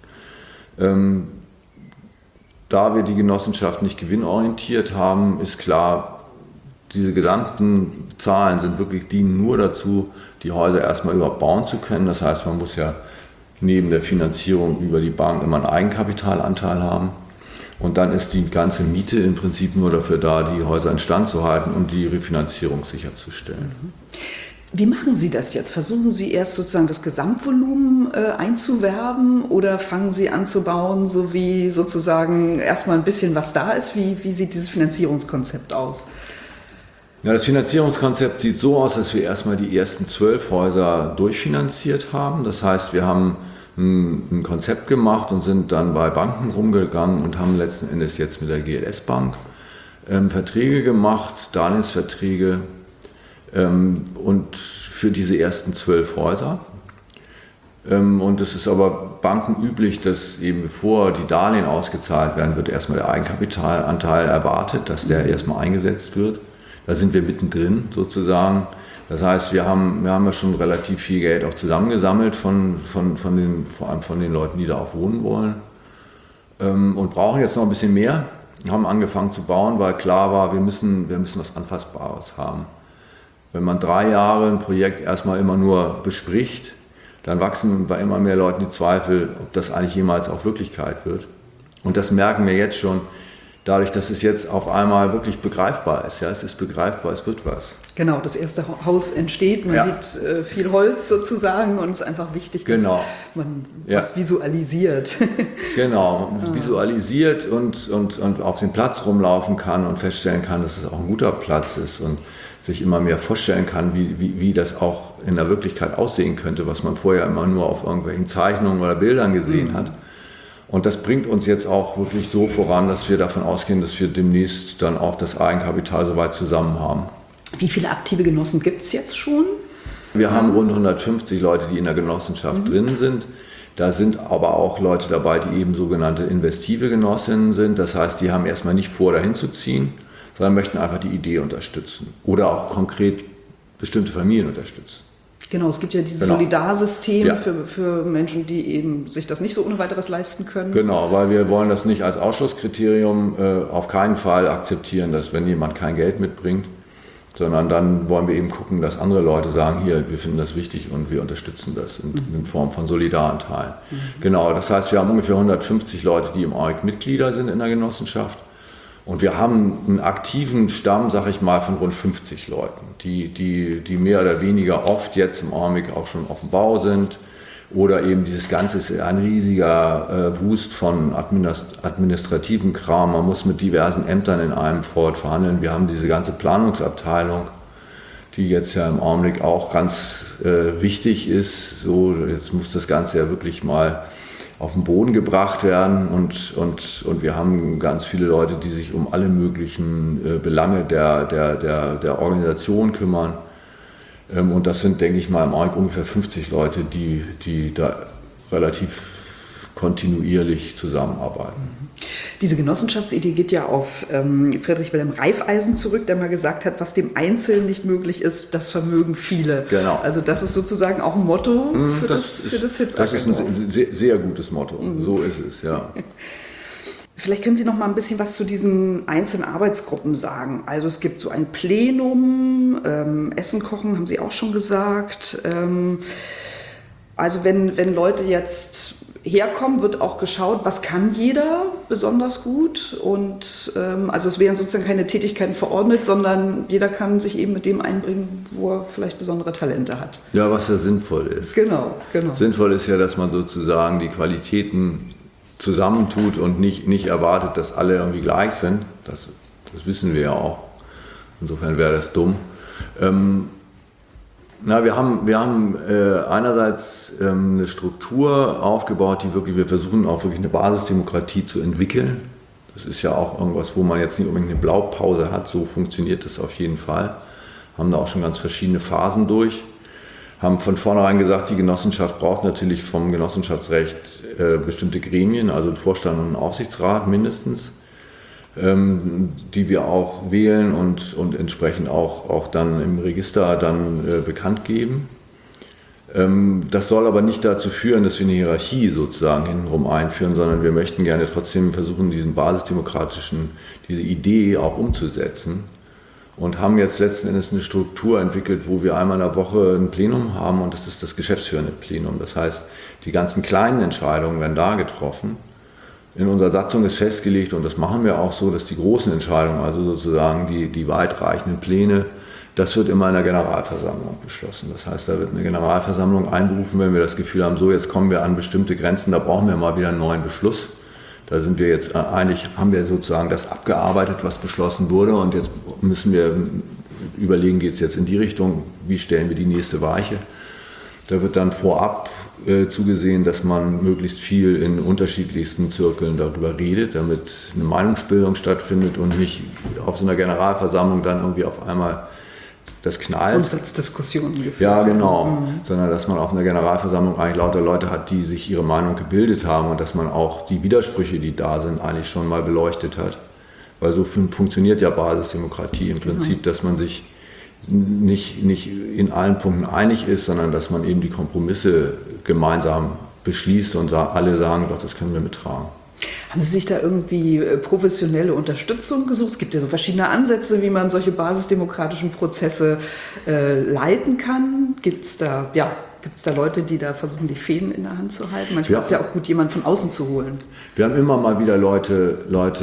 Da wir die Genossenschaft nicht gewinnorientiert haben, ist klar, diese gesamten Zahlen dienen nur dazu, die Häuser erstmal überhaupt bauen zu können. Das heißt, man muss ja neben der Finanzierung über die Bank immer einen Eigenkapitalanteil haben. Und dann ist die ganze Miete im Prinzip nur dafür da, die Häuser instand zu halten und die Refinanzierung sicherzustellen. Wie machen Sie das jetzt? Versuchen Sie erst sozusagen das Gesamtvolumen einzuwerben oder fangen Sie an zu bauen, so wie sozusagen erstmal ein bisschen was da ist? Wie sieht dieses Finanzierungskonzept aus? Ja, das Finanzierungskonzept sieht so aus, dass wir erstmal die ersten 12 Häuser durchfinanziert haben. Das heißt, wir haben ein Konzept gemacht und sind dann bei Banken rumgegangen und haben letzten Endes jetzt mit der GLS Bank Verträge gemacht, Darlehensverträge und für diese ersten 12 Häuser. Und es ist aber bankenüblich, dass eben bevor die Darlehen ausgezahlt werden, wird erstmal der Eigenkapitalanteil erwartet, dass der erstmal eingesetzt wird. Da sind wir mittendrin sozusagen. Das heißt, wir haben ja schon relativ viel Geld auch zusammengesammelt vor allem von den Leuten, die da auch wohnen wollen. Und brauchen jetzt noch ein bisschen mehr. Wir haben angefangen zu bauen, weil klar war, wir müssen was Anfassbares haben. Wenn man 3 Jahre ein Projekt erstmal immer nur bespricht, dann wachsen bei immer mehr Leuten die Zweifel, ob das eigentlich jemals auch Wirklichkeit wird. Und das merken wir jetzt schon, dadurch, dass es jetzt auf einmal wirklich begreifbar ist. Ja, es ist begreifbar, es wird was. Genau, das erste Haus entsteht, man sieht viel Holz sozusagen und es ist einfach wichtig, dass man was visualisiert. Genau, visualisiert und auf dem Platz rumlaufen kann und feststellen kann, dass es auch ein guter Platz ist und sich immer mehr vorstellen kann, wie das auch in der Wirklichkeit aussehen könnte, was man vorher immer nur auf irgendwelchen Zeichnungen oder Bildern gesehen hat. Und das bringt uns jetzt auch wirklich so voran, dass wir davon ausgehen, dass wir demnächst dann auch das Eigenkapital soweit zusammen haben. Wie viele aktive Genossen gibt es jetzt schon? Wir haben rund 150 Leute, die in der Genossenschaft drin sind. Da sind aber auch Leute dabei, die eben sogenannte investive Genossinnen sind. Das heißt, die haben erstmal nicht vor, dahin zu ziehen, sondern möchten einfach die Idee unterstützen oder auch konkret bestimmte Familien unterstützen. Genau, es gibt ja dieses Solidarsystem für Menschen, die eben sich das nicht so ohne weiteres leisten können. Genau, weil wir wollen das nicht als Ausschlusskriterium auf keinen Fall akzeptieren, dass wenn jemand kein Geld mitbringt, sondern dann wollen wir eben gucken, dass andere Leute sagen, hier, wir finden das wichtig und wir unterstützen das in Form von Solidaranteilen. Genau, das heißt, wir haben ungefähr 150 Leute, die im Augenblick Mitglieder sind in der Genossenschaft. Und wir haben einen aktiven Stamm, sag ich mal, von rund 50 Leuten, die mehr oder weniger oft jetzt im Augenblick auch schon auf dem Bau sind. Oder eben dieses Ganze ist ein riesiger Wust von administrativen Kram. Man muss mit diversen Ämtern in einem Fort verhandeln. Wir haben diese ganze Planungsabteilung, die jetzt ja im Augenblick auch ganz wichtig ist. So, jetzt muss das Ganze ja wirklich mal auf den Boden gebracht werden und wir haben ganz viele Leute, die sich um alle möglichen Belange der Organisation kümmern. Und das sind, denke ich mal, im Augenblick ungefähr 50 Leute, die da relativ kontinuierlich zusammenarbeiten. Diese Genossenschaftsidee geht ja auf Friedrich Wilhelm Raiffeisen zurück, der mal gesagt hat, was dem Einzelnen nicht möglich ist, das vermögen viele. Genau. Also das ist sozusagen auch ein Motto für das Hitzacker. Das ist ein sehr, sehr gutes Motto. So ist es, ja. Vielleicht können Sie noch mal ein bisschen was zu diesen einzelnen Arbeitsgruppen sagen. Also es gibt so ein Plenum, Essen kochen, haben Sie auch schon gesagt. Also wenn Leute jetzt herkommen, wird auch geschaut, was kann jeder besonders gut. Und also es werden sozusagen keine Tätigkeiten verordnet, sondern jeder kann sich eben mit dem einbringen, wo er vielleicht besondere Talente hat. Ja, was ja sinnvoll ist. Genau. Sinnvoll ist ja, dass man sozusagen die Qualitäten zusammentut und nicht erwartet, dass alle irgendwie gleich sind. Das wissen wir ja auch. Insofern wäre das dumm. Na, wir haben einerseits eine Struktur aufgebaut, wir versuchen auch wirklich eine Basisdemokratie zu entwickeln. Das ist ja auch irgendwas, wo man jetzt nicht unbedingt eine Blaupause hat, so funktioniert das auf jeden Fall. Haben da auch schon ganz verschiedene Phasen durch. Haben von vornherein gesagt, die Genossenschaft braucht natürlich vom Genossenschaftsrecht bestimmte Gremien, also einen Vorstand und einen Aufsichtsrat mindestens, die wir auch wählen und entsprechend auch dann im Register dann bekannt geben. Das soll aber nicht dazu führen, dass wir eine Hierarchie sozusagen hintenrum einführen, sondern wir möchten gerne trotzdem versuchen, diese Idee auch umzusetzen. Und haben jetzt letzten Endes eine Struktur entwickelt, wo wir einmal in der Woche ein Plenum haben und das ist das geschäftsführende Plenum. Das heißt, die ganzen kleinen Entscheidungen werden da getroffen. In unserer Satzung ist festgelegt, und das machen wir auch so, dass die großen Entscheidungen, also sozusagen die weitreichenden Pläne, das wird immer in der Generalversammlung beschlossen. Das heißt, da wird eine Generalversammlung einberufen, wenn wir das Gefühl haben, so jetzt kommen wir an bestimmte Grenzen, da brauchen wir mal wieder einen neuen Beschluss. Da sind wir jetzt haben wir sozusagen das abgearbeitet, was beschlossen wurde und jetzt müssen wir überlegen, geht es jetzt in die Richtung, wie stellen wir die nächste Weiche. Da wird dann vorab zugesehen, dass man möglichst viel in unterschiedlichsten Zirkeln darüber redet, damit eine Meinungsbildung stattfindet und nicht auf so einer Generalversammlung dann irgendwie auf einmal das knallt. Grundsatzdiskussionen geführt. Ja, genau. Sondern dass man auf einer Generalversammlung eigentlich lauter Leute hat, die sich ihre Meinung gebildet haben und dass man auch die Widersprüche, die da sind, eigentlich schon mal beleuchtet hat. Weil so funktioniert ja Basisdemokratie im Prinzip, dass man sich nicht in allen Punkten einig ist, sondern dass man eben die Kompromisse gemeinsam beschließt und alle sagen, doch, das können wir mittragen. Haben Sie sich da irgendwie professionelle Unterstützung gesucht? Es gibt ja so verschiedene Ansätze, wie man solche basisdemokratischen Prozesse leiten kann. Gibt es da Leute, die da versuchen, die Fäden in der Hand zu halten? Manchmal ist es ja auch gut, jemanden von außen zu holen. Wir haben immer mal wieder Leute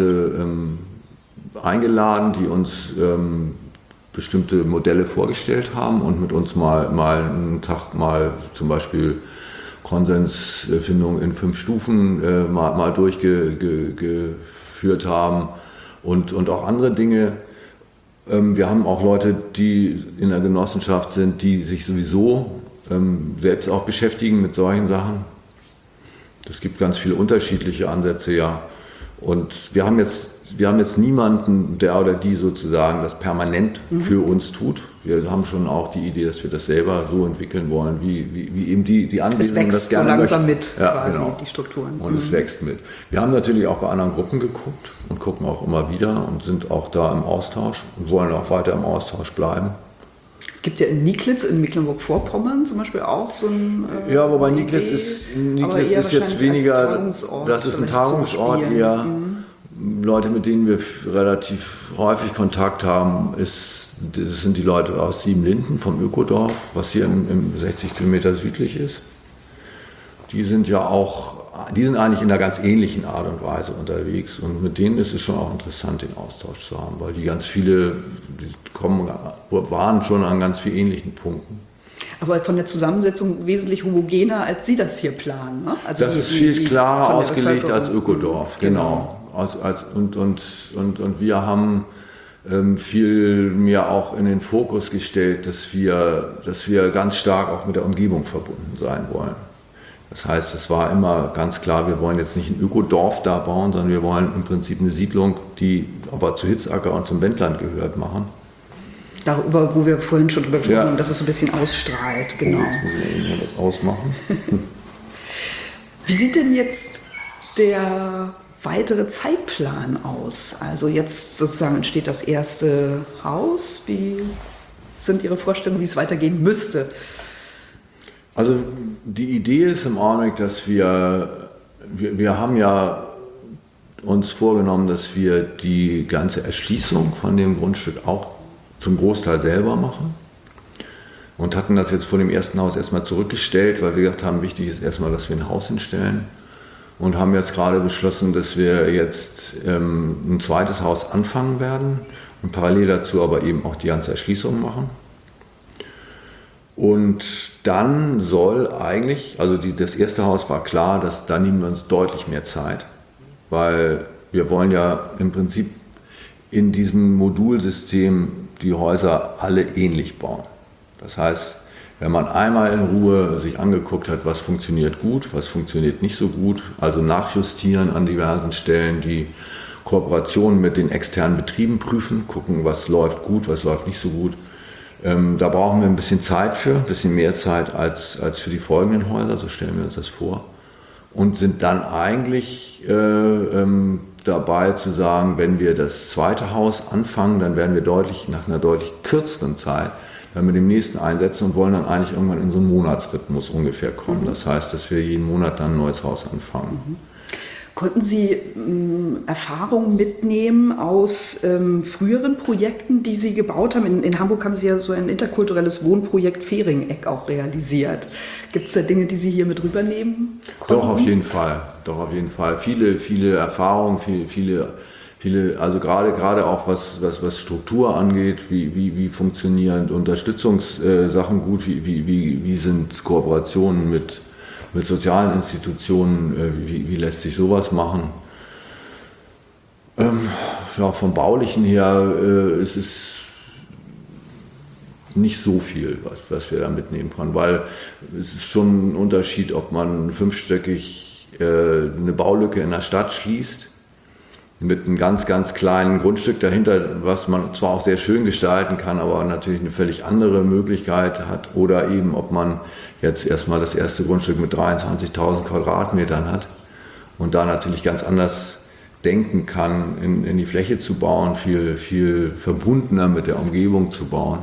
eingeladen, die uns bestimmte Modelle vorgestellt haben und mit uns mal einen Tag mal zum Beispiel Konsensfindung in 5 Stufen mal durchgeführt haben und auch andere Dinge. Wir haben auch Leute, die in der Genossenschaft sind, die sich sowieso selbst auch beschäftigen mit solchen Sachen. Es gibt ganz viele unterschiedliche Ansätze, ja. Und wir haben jetzt niemanden, der oder die sozusagen das permanent für uns tut. Wir haben schon auch die Idee, dass wir das selber so entwickeln wollen, wie eben die Anwesenden das gerne möchten. Es wächst so langsam mit, quasi, die Strukturen. Und es wächst mit. Wir haben natürlich auch bei anderen Gruppen geguckt und gucken auch immer wieder und sind auch da im Austausch und wollen auch weiter im Austausch bleiben. Es gibt ja in Nieglitz in Mecklenburg-Vorpommern zum Beispiel auch so ein ja, wobei Nieglitz ist jetzt weniger, das ist ein Tagungsort eher. Leute, mit denen wir relativ häufig Kontakt haben, das sind die Leute aus Siebenlinden vom Ökodorf, was hier im 60 Kilometer südlich ist. Die sind eigentlich in einer ganz ähnlichen Art und Weise unterwegs und mit denen ist es schon auch interessant, den Austausch zu haben, weil die ganz viele, waren schon an ganz vielen ähnlichen Punkten. Aber von der Zusammensetzung wesentlich homogener, als Sie das hier planen, ne? Also das ist viel klarer ausgelegt als Ökodorf, genau. Und wir haben viel mehr auch in den Fokus gestellt, dass wir ganz stark auch mit der Umgebung verbunden sein wollen. Das heißt, es war immer ganz klar, wir wollen jetzt nicht ein Ökodorf da bauen, sondern wir wollen im Prinzip eine Siedlung, die aber zu Hitzacker und zum Wendland gehört, machen. Darüber, wo wir vorhin schon drüber gesprochen haben, dass es so ein bisschen ausstrahlt, genau. Jetzt muss ich eben das ausmachen. Wie sieht denn jetzt der weitere Zeitplan aus? Also jetzt sozusagen entsteht das erste Haus. Wie sind Ihre Vorstellungen, wie es weitergehen müsste? Also die Idee ist im Augenblick, dass wir haben ja uns vorgenommen, dass wir die ganze Erschließung von dem Grundstück auch zum Großteil selber machen und hatten das jetzt vor dem ersten Haus erstmal zurückgestellt, weil wir gesagt haben, wichtig ist erstmal, dass wir ein Haus hinstellen und haben jetzt gerade beschlossen, dass wir jetzt ein zweites Haus anfangen werden und parallel dazu aber eben auch die ganze Erschließung machen. Und dann soll eigentlich, also das erste Haus war klar, dass da nehmen wir uns deutlich mehr Zeit, weil wir wollen ja im Prinzip in diesem Modulsystem die Häuser alle ähnlich bauen. Das heißt, Wenn man einmal in Ruhe sich angeguckt hat, was funktioniert gut, was funktioniert nicht so gut, also nachjustieren an diversen Stellen, die Kooperationen mit den externen Betrieben prüfen, gucken, was läuft gut, was läuft nicht so gut. Da brauchen wir ein bisschen Zeit für, ein bisschen mehr Zeit als für die folgenden Häuser, so stellen wir uns das vor. Und sind dann eigentlich dabei zu sagen, wenn wir das zweite Haus anfangen, dann werden wir nach einer deutlich kürzeren Zeit dann mit dem nächsten einsetzen und wollen dann eigentlich irgendwann in so einen Monatsrhythmus ungefähr kommen. Das heißt, dass wir jeden Monat dann ein neues Haus anfangen. Konnten Sie Erfahrungen mitnehmen aus früheren Projekten, die Sie gebaut haben? In Hamburg haben Sie ja so ein interkulturelles Wohnprojekt Fehringeck auch realisiert. Gibt es da Dinge, die Sie hier mit rübernehmen konnten? Doch, auf jeden Fall. Viele Erfahrungen, viele, also gerade auch was Struktur angeht, wie funktionieren Unterstützungssachen gut, wie sind Kooperationen mit sozialen Institutionen, wie lässt sich sowas machen. Vom Baulichen her ist es nicht so viel, was wir da mitnehmen können, weil es ist schon ein Unterschied, ob man fünfstöckig eine Baulücke in der Stadt schließt, mit einem ganz, ganz kleinen Grundstück dahinter, was man zwar auch sehr schön gestalten kann, aber natürlich eine völlig andere Möglichkeit hat. Oder eben, ob man jetzt erstmal das erste Grundstück mit 23.000 Quadratmetern hat und da natürlich ganz anders denken kann, in die Fläche zu bauen, viel verbundener mit der Umgebung zu bauen.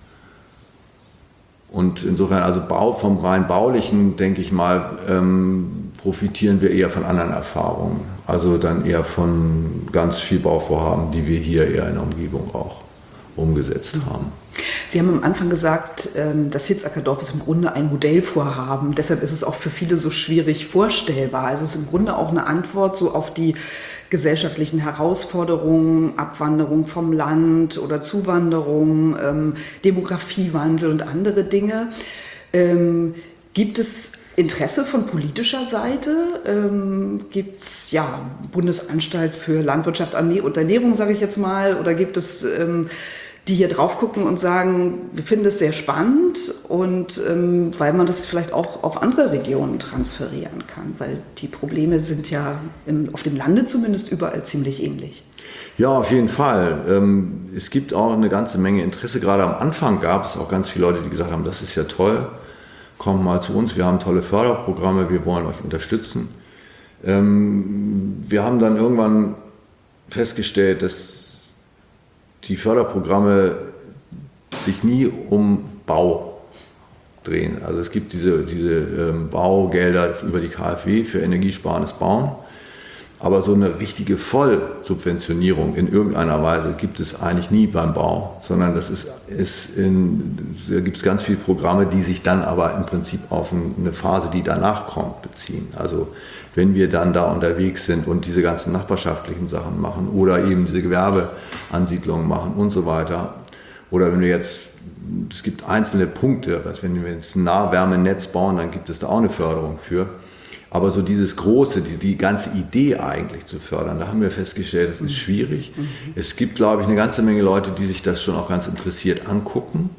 Und insofern, also vom rein baulichen, denke ich mal, profitieren wir eher von anderen Erfahrungen. Also dann eher von ganz viel Bauvorhaben, die wir hier eher in der Umgebung auch umgesetzt haben. Sie haben am Anfang gesagt, das Hitzacker Dorf ist im Grunde ein Modellvorhaben. Deshalb ist es auch für viele so schwierig vorstellbar. Also es ist im Grunde auch eine Antwort so auf die gesellschaftlichen Herausforderungen, Abwanderung vom Land oder Zuwanderung, Demografiewandel und andere Dinge. Gibt es Interesse von politischer Seite? Gibt es Bundesanstalt für Landwirtschaft und Ernährung, sage ich jetzt mal, oder gibt es die hier drauf gucken und sagen, wir finden es sehr spannend und weil man das vielleicht auch auf andere Regionen transferieren kann, weil die Probleme sind ja auf dem Lande zumindest überall ziemlich ähnlich. Ja, auf jeden Fall. Es gibt auch eine ganze Menge Interesse. Gerade am Anfang gab es auch ganz viele Leute, die gesagt haben, das ist ja toll, kommt mal zu uns, wir haben tolle Förderprogramme, wir wollen euch unterstützen. Wir haben dann irgendwann festgestellt, dass die Förderprogramme sich nie um Bau drehen. Also es gibt diese Baugelder über die KfW für energiesparendes Bauen, aber so eine richtige Vollsubventionierung in irgendeiner Weise gibt es eigentlich nie beim Bau, sondern da gibt es ganz viele Programme, die sich dann aber im Prinzip auf eine Phase, die danach kommt, beziehen. Also wenn wir dann da unterwegs sind und diese ganzen nachbarschaftlichen Sachen machen oder eben diese Gewerbeansiedlungen machen und so weiter. Oder wenn wir jetzt, es gibt einzelne Punkte, wenn wir jetzt ein Nahwärmenetz bauen, dann gibt es da auch eine Förderung für. Aber so dieses Große, die ganze Idee eigentlich zu fördern, da haben wir festgestellt, das ist schwierig. Es gibt, glaube ich, eine ganze Menge Leute, die sich das schon auch ganz interessiert angucken.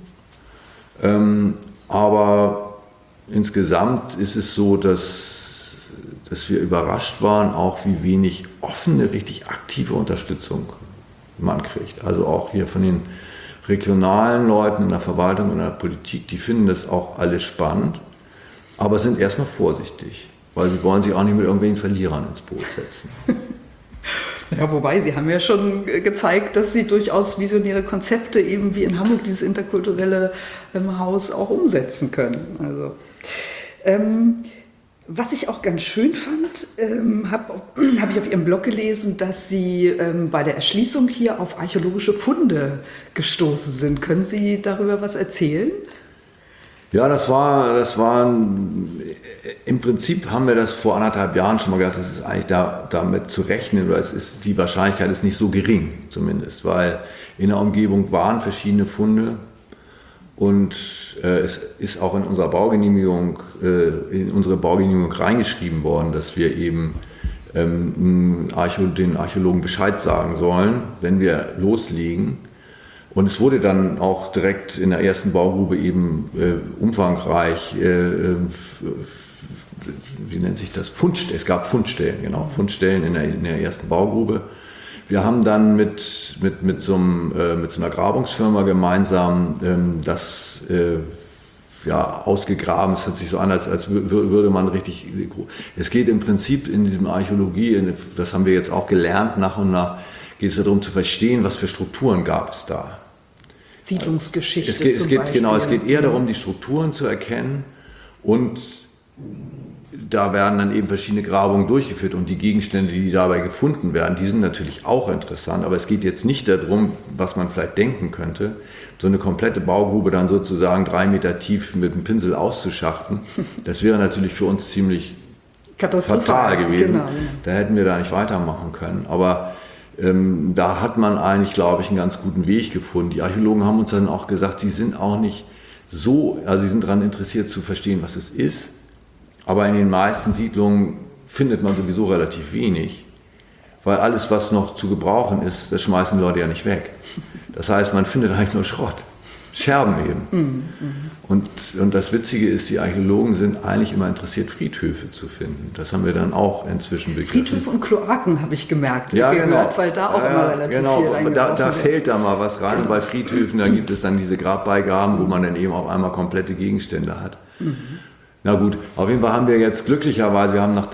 Aber insgesamt ist es so, dass wir überrascht waren, auch wie wenig offene, richtig aktive Unterstützung man kriegt. Also auch hier von den regionalen Leuten in der Verwaltung und in der Politik, die finden das auch alles spannend, aber sind erstmal vorsichtig, weil sie wollen sich auch nicht mit irgendwelchen Verlierern ins Boot setzen. Ja, wobei, Sie haben ja schon gezeigt, dass Sie durchaus visionäre Konzepte, eben wie in Hamburg dieses interkulturelle Haus, auch umsetzen können. Also, was ich auch ganz schön fand, habe ich auf Ihrem Blog gelesen, dass Sie bei der Erschließung hier auf archäologische Funde gestoßen sind. Können Sie darüber was erzählen? Ja, das war im Prinzip haben wir das vor 1,5 Jahren schon mal gedacht, das ist eigentlich damit zu rechnen, oder die Wahrscheinlichkeit ist nicht so gering zumindest, weil in der Umgebung waren verschiedene Funde. Und es ist auch in unsere Baugenehmigung reingeschrieben worden, dass wir eben den Archäologen Bescheid sagen sollen, wenn wir loslegen. Und es wurde dann auch direkt in der ersten Baugrube eben umfangreich, wie nennt sich das? Es gab Fundstellen, genau, Fundstellen in der ersten Baugrube. Wir haben dann mit so einer Grabungsfirma gemeinsam das ausgegraben. Es hört sich so an, als würde man richtig. Es geht im Prinzip in diesem Archäologie, das haben wir jetzt auch gelernt, nach und nach geht es darum zu verstehen, was für Strukturen gab es da. Siedlungsgeschichte es geht eher darum, die Strukturen zu erkennen, und da werden dann eben verschiedene Grabungen durchgeführt, und die Gegenstände, die dabei gefunden werden, die sind natürlich auch interessant, aber es geht jetzt nicht darum, was man vielleicht denken könnte, so eine komplette Baugrube dann sozusagen 3 Meter tief mit einem Pinsel auszuschachten. Das wäre natürlich für uns ziemlich fatal gewesen. Genau. Da hätten wir da nicht weitermachen können, aber da hat man eigentlich, glaube ich, einen ganz guten Weg gefunden. Die Archäologen haben uns dann auch gesagt, sie sind auch nicht so, also sie sind daran interessiert zu verstehen, was es ist, aber in den meisten Siedlungen findet man sowieso relativ wenig, weil alles, was noch zu gebrauchen ist, das schmeißen die Leute ja nicht weg. Das heißt, man findet eigentlich nur Schrott, Scherben eben. Und das Witzige ist, die Archäologen sind eigentlich immer interessiert, Friedhöfe zu finden. Das haben wir dann auch inzwischen begriffen. Friedhöfe und Kloaken habe ich gemerkt, ja, genau. Weil da auch immer relativ viel reingelaufen da fällt da mal was rein. Bei Friedhöfen, da gibt es dann diese Grabbeigaben, wo man dann eben auf einmal komplette Gegenstände hat. Na gut, auf jeden Fall haben wir jetzt glücklicherweise, wir haben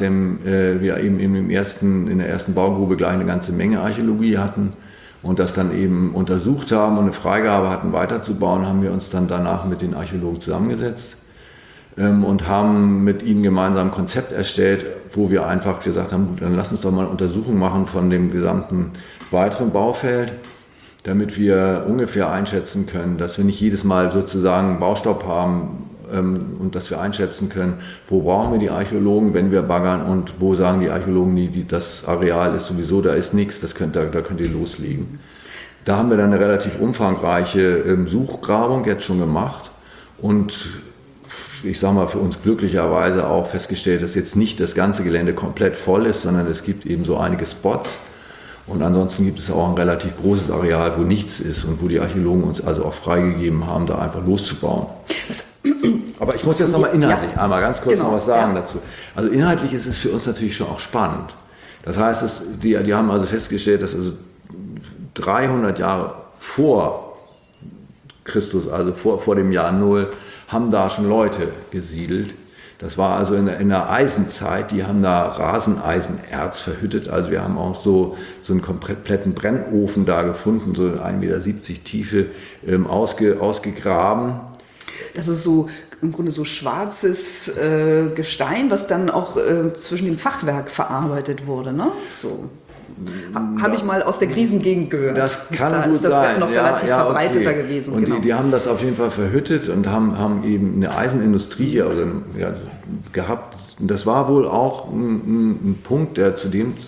wir eben in der ersten Baugrube gleich eine ganze Menge Archäologie hatten und das dann eben untersucht haben und eine Freigabe hatten, weiterzubauen, haben wir uns dann danach mit den Archäologen zusammengesetzt und haben mit ihnen gemeinsam ein Konzept erstellt, wo wir einfach gesagt haben, gut, dann lass uns doch mal eine Untersuchung machen von dem gesamten weiteren Baufeld, damit wir ungefähr einschätzen können, dass wir nicht jedes Mal sozusagen Baustopp haben, und dass wir einschätzen können, wo brauchen wir die Archäologen, wenn wir baggern, und wo sagen die Archäologen, das Areal ist sowieso, da ist nichts, da könnt ihr loslegen. Da haben wir dann eine relativ umfangreiche Suchgrabung jetzt schon gemacht und ich sage mal für uns glücklicherweise auch festgestellt, dass jetzt nicht das ganze Gelände komplett voll ist, sondern es gibt eben so einige Spots. Und ansonsten gibt es auch ein relativ großes Areal, wo nichts ist und wo die Archäologen uns also auch freigegeben haben, da einfach loszubauen. Aber ich muss jetzt nochmal inhaltlich einmal ganz kurz noch was sagen dazu. Also inhaltlich ist es für uns natürlich schon auch spannend. Das heißt, die haben also festgestellt, dass also 300 Jahre vor Christus, also vor dem Jahr 0, haben da schon Leute gesiedelt. Das war also in der Eisenzeit, die haben da Raseneisenerz verhüttet. Also wir haben auch so einen kompletten Brennofen da gefunden, so 1,70 Meter Tiefe ausgegraben. Das ist so im Grunde so schwarzes Gestein, was dann auch zwischen dem Fachwerk verarbeitet wurde, ne? So. Habe ich mal aus der Krisengegend gehört. Das kann da gut ist das sein. noch relativ verbreiteter gewesen. Und genau. die haben das auf jeden Fall verhüttet und haben eben eine Eisenindustrie gehabt. Das war wohl auch ein Punkt, der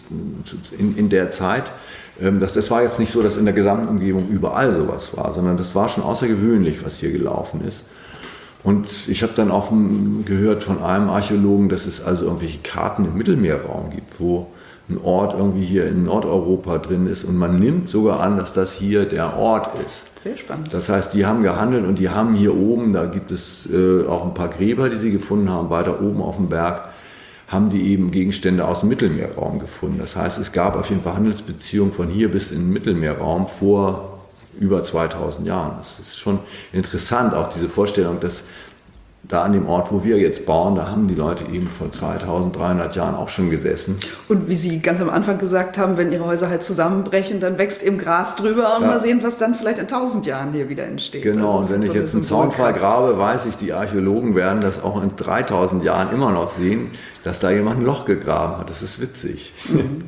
in der Zeit, das war jetzt nicht so, dass in der gesamten Umgebung überall sowas war, sondern das war schon außergewöhnlich, was hier gelaufen ist. Und ich habe dann auch gehört von einem Archäologen, dass es also irgendwelche Karten im Mittelmeerraum gibt, wo ein Ort irgendwie hier in Nordeuropa drin ist und man nimmt sogar an, dass das hier der Ort ist. Sehr spannend. Das heißt, die haben gehandelt und die haben hier oben, da gibt es auch ein paar Gräber, die sie gefunden haben, weiter oben auf dem Berg, haben die eben Gegenstände aus dem Mittelmeerraum gefunden. Das heißt, es gab auf jeden Fall Handelsbeziehungen von hier bis in den Mittelmeerraum vor über 2000 Jahren. Das ist schon interessant, auch diese Vorstellung, dass da an dem Ort, wo wir jetzt bauen, da haben die Leute eben vor 2300 Jahren auch schon gesessen. Und wie Sie ganz am Anfang gesagt haben, wenn Ihre Häuser halt zusammenbrechen, dann wächst eben Gras drüber und mal sehen, was dann vielleicht in 1000 Jahren hier wieder entsteht. Genau, und wenn ich jetzt einen Zaunpfahl grabe, weiß ich, die Archäologen werden das auch in 3000 Jahren immer noch sehen, dass da jemand ein Loch gegraben hat. Das ist witzig. Mhm.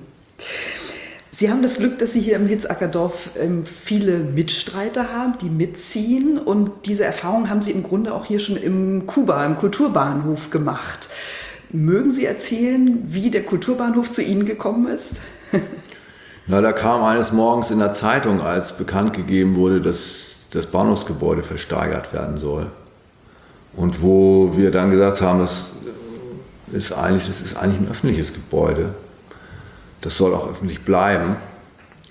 Sie haben das Glück, dass Sie hier im Hitzackerdorf viele Mitstreiter haben, die mitziehen. Und diese Erfahrung haben Sie im Grunde auch hier schon im Kulturbahnhof gemacht. Mögen Sie erzählen, wie der Kulturbahnhof zu Ihnen gekommen ist? Na, da kam eines Morgens in der Zeitung, als bekannt gegeben wurde, dass das Bahnhofsgebäude versteigert werden soll. Und wo wir dann gesagt haben, das ist eigentlich ein öffentliches Gebäude. Das soll auch öffentlich bleiben.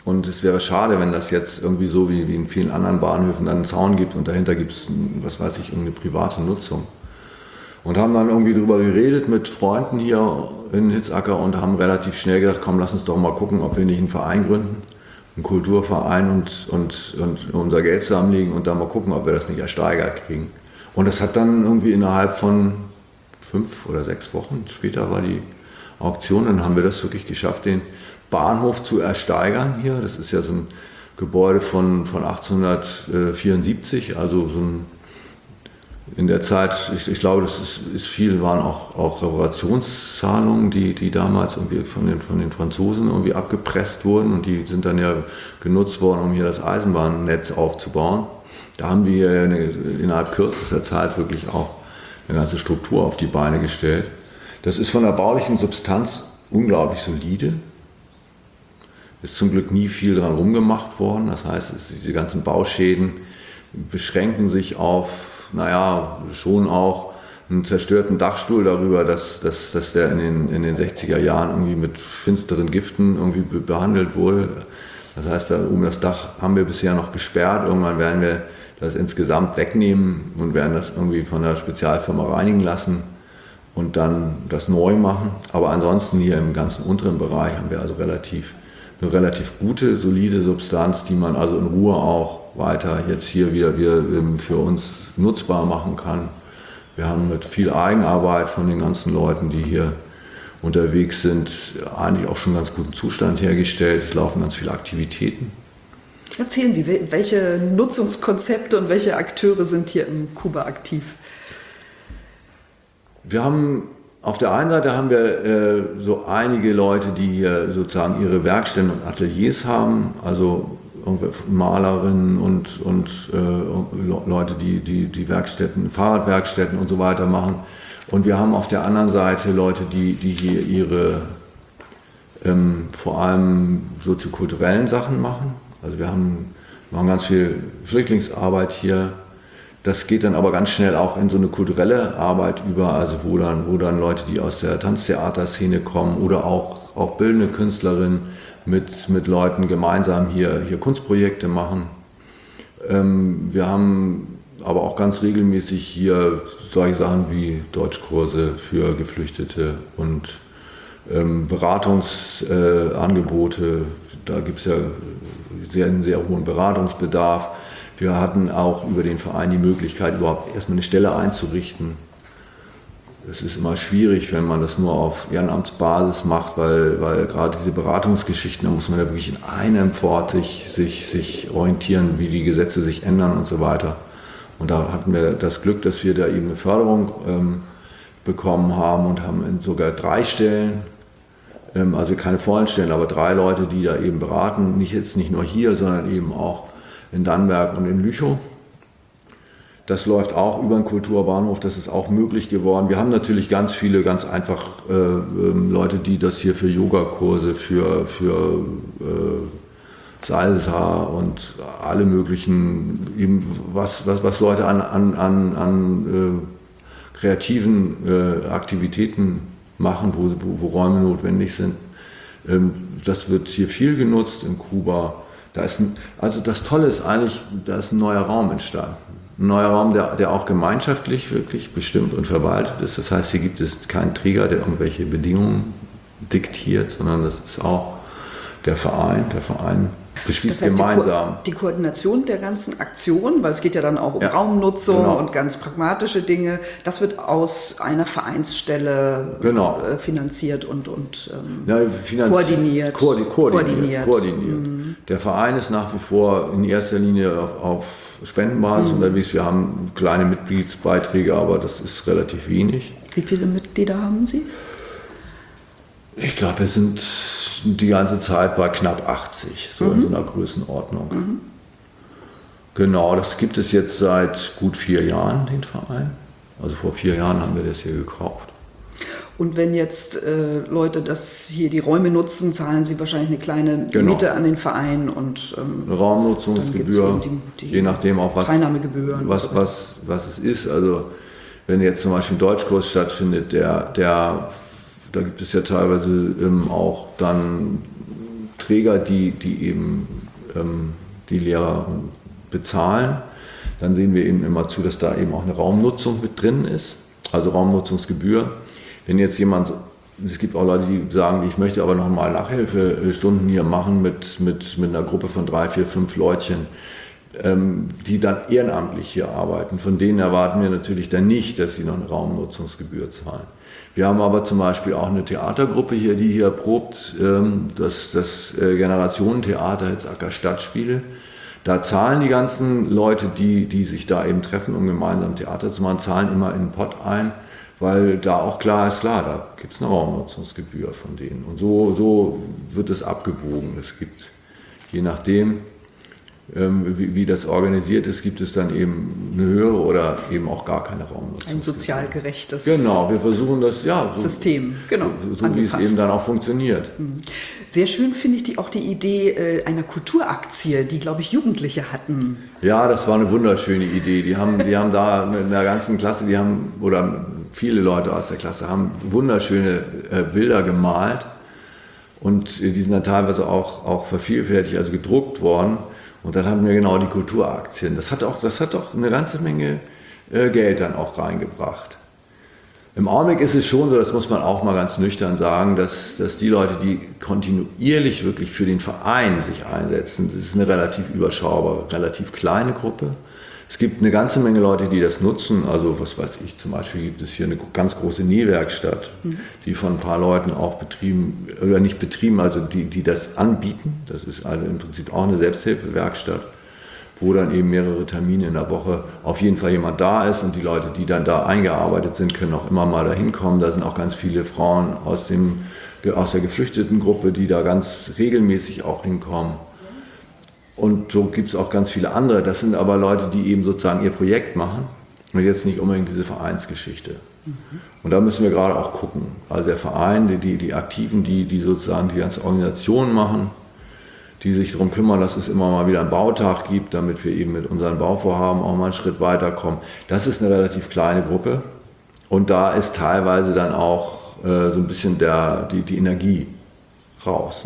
Und es wäre schade, wenn das jetzt irgendwie so wie in vielen anderen Bahnhöfen dann einen Zaun gibt und dahinter gibt es, was weiß ich, irgendeine private Nutzung. Und haben dann irgendwie drüber geredet mit Freunden hier in Hitzacker und haben relativ schnell gesagt, komm, lass uns doch mal gucken, ob wir nicht einen Verein gründen, einen Kulturverein und unser Geld zusammenlegen und dann mal gucken, ob wir das nicht ersteigert kriegen. Und das hat dann irgendwie innerhalb von 5 oder 6 Wochen, später war die Auktion, dann haben wir das wirklich geschafft, den Bahnhof zu ersteigern hier. Das ist ja so ein Gebäude von 1874, also so ein, in der Zeit, ich glaube, das ist viel, waren auch Reparationszahlungen, die damals irgendwie von den Franzosen irgendwie abgepresst wurden und die sind dann ja genutzt worden, um hier das Eisenbahnnetz aufzubauen. Da haben wir innerhalb kürzester Zeit wirklich auch eine ganze Struktur auf die Beine gestellt. Das ist von der baulichen Substanz unglaublich solide. Ist zum Glück nie viel dran rumgemacht worden. Das heißt, diese ganzen Bauschäden beschränken sich auf, schon auch einen zerstörten Dachstuhl darüber, dass der in den 60er Jahren irgendwie mit finsteren Giften irgendwie behandelt wurde. Das heißt, um das Dach haben wir bisher noch gesperrt. Irgendwann werden wir das insgesamt wegnehmen und werden das irgendwie von der Spezialfirma reinigen lassen und dann das neu machen. Aber ansonsten hier im ganzen unteren Bereich haben wir also eine relativ gute, solide Substanz, die man also in Ruhe auch weiter jetzt hier wieder für uns nutzbar machen kann. Wir haben mit viel Eigenarbeit von den ganzen Leuten, die hier unterwegs sind, eigentlich auch schon einen ganz guten Zustand hergestellt. Es laufen ganz viele Aktivitäten. Erzählen Sie, welche Nutzungskonzepte und welche Akteure sind hier im Kuba aktiv? Wir haben auf der einen Seite haben wir so einige Leute, die hier sozusagen ihre Werkstätten und Ateliers haben, also Malerinnen und Leute, die Werkstätten, Fahrradwerkstätten und so weiter machen. Und wir haben auf der anderen Seite Leute, die hier ihre vor allem soziokulturellen Sachen machen. Also wir machen ganz viel Flüchtlingsarbeit hier. Das geht dann aber ganz schnell auch in so eine kulturelle Arbeit über, also wo dann Leute, die aus der Tanztheaterszene kommen oder auch bildende Künstlerinnen mit Leuten gemeinsam hier Kunstprojekte machen. Wir haben aber auch ganz regelmäßig hier solche Sachen wie Deutschkurse für Geflüchtete und Beratungsangebote. Da gibt es ja einen sehr hohen Beratungsbedarf. Wir hatten auch über den Verein die Möglichkeit, überhaupt erstmal eine Stelle einzurichten. Es ist immer schwierig, wenn man das nur auf Ehrenamtsbasis macht, weil gerade diese Beratungsgeschichten, da muss man ja wirklich in einem Fort sich orientieren, wie die Gesetze sich ändern und so weiter. Und da hatten wir das Glück, dass wir da eben eine Förderung bekommen haben und haben sogar 3 Stellen, also keine vollen Stellen, aber 3 Leute, die da eben beraten, nicht nur hier, sondern eben auch in Dannenberg und in Lüchow. Das läuft auch über den Kulturbahnhof, das ist auch möglich geworden. Wir haben natürlich ganz viele, ganz einfach Leute, die das hier für Yogakurse, für Salsa und alle möglichen, eben was Leute an kreativen Aktivitäten machen, wo Räume notwendig sind. Das wird hier viel genutzt in Kuba. Also das Tolle ist eigentlich, da ist ein neuer Raum entstanden. Ein neuer Raum, der auch gemeinschaftlich wirklich bestimmt und verwaltet ist. Das heißt, hier gibt es keinen Träger, der irgendwelche Bedingungen diktiert, sondern das ist auch der Verein. Der Verein beschließt gemeinsam. Die Koordination der ganzen Aktion, weil es geht ja dann auch um Raumnutzung und ganz pragmatische Dinge, das wird aus einer Vereinsstelle finanziert und koordiniert. Koordiniert. Der Verein ist nach wie vor in erster Linie auf Spendenbasis unterwegs. Wir haben kleine Mitgliedsbeiträge, aber das ist relativ wenig. Wie viele Mitglieder haben Sie? Ich glaube, wir sind die ganze Zeit bei knapp 80, so in so einer Größenordnung. Genau, das gibt es jetzt seit gut 4 Jahren, den Verein. Also vor 4 Jahren haben wir das hier gekauft. Und wenn jetzt Leute hier die Räume nutzen, zahlen sie wahrscheinlich eine kleine Miete an den Verein und eine Raumnutzungsgebühr, je nachdem auch Teilnahmegebühren, was es ist. Also wenn jetzt zum Beispiel ein Deutschkurs stattfindet, da gibt es ja teilweise auch dann Träger, die eben die Lehrer bezahlen. Dann sehen wir eben immer zu, dass da eben auch eine Raumnutzung mit drin ist, also Raumnutzungsgebühr. Wenn jetzt jemand, es gibt auch Leute, die sagen, ich möchte aber nochmal Nachhilfestunden hier machen mit einer Gruppe von 3, 4, 5 Leutchen, die dann ehrenamtlich hier arbeiten. Von denen erwarten wir natürlich dann nicht, dass sie noch eine Raumnutzungsgebühr zahlen. Wir haben aber zum Beispiel auch eine Theatergruppe hier, die hier probt, das Generationentheater Hitzacker Stadtspiele. Da zahlen die ganzen Leute, die sich da eben treffen, um gemeinsam Theater zu machen, zahlen immer in den Pott ein, weil da auch klar ist, da gibt es eine Raumnutzungsgebühr von denen. Und so wird es abgewogen. Es gibt, je nachdem, wie das organisiert ist, gibt es dann eben eine höhere oder eben auch gar keine Raumnutzung. Ein sozial gerechtes Genau, wir versuchen das, System, genau, so wie es eben dann auch funktioniert. Sehr schön finde ich auch die Idee einer Kulturaktie, die, glaube ich, Jugendliche hatten. Ja, das war eine wunderschöne Idee. Die haben da mit einer ganzen Klasse, oder viele Leute aus der Klasse haben wunderschöne Bilder gemalt und die sind dann teilweise auch vervielfältigt, also gedruckt worden. Und dann hatten wir genau die Kulturaktien. Das hat auch eine ganze Menge Geld dann auch reingebracht. Im Augenblick ist es schon so, das muss man auch mal ganz nüchtern sagen, dass die Leute, die kontinuierlich wirklich für den Verein sich einsetzen, das ist eine relativ überschaubare, relativ kleine Gruppe. Es gibt eine ganze Menge Leute, die das nutzen. Also was weiß ich, zum Beispiel gibt es hier eine ganz große Nähwerkstatt, die von ein paar Leuten auch betrieben, oder nicht betrieben, also die das anbieten. Das ist also im Prinzip auch eine Selbsthilfewerkstatt, wo dann eben mehrere Termine in der Woche auf jeden Fall jemand da ist und die Leute, die dann da eingearbeitet sind, können auch immer mal da hinkommen. Da sind auch ganz viele Frauen aus der Geflüchtetengruppe, die da ganz regelmäßig auch hinkommen. Und so gibt es auch ganz viele andere. Das sind aber Leute, die eben sozusagen ihr Projekt machen und jetzt nicht unbedingt diese Vereinsgeschichte. Und da müssen wir gerade auch gucken. Also der Verein, die Aktiven, die sozusagen die ganze Organisation machen, die sich darum kümmern, dass es immer mal wieder einen Bautag gibt, damit wir eben mit unseren Bauvorhaben auch mal einen Schritt weiterkommen. Das ist eine relativ kleine Gruppe und da ist teilweise dann auch so ein bisschen die Energie raus.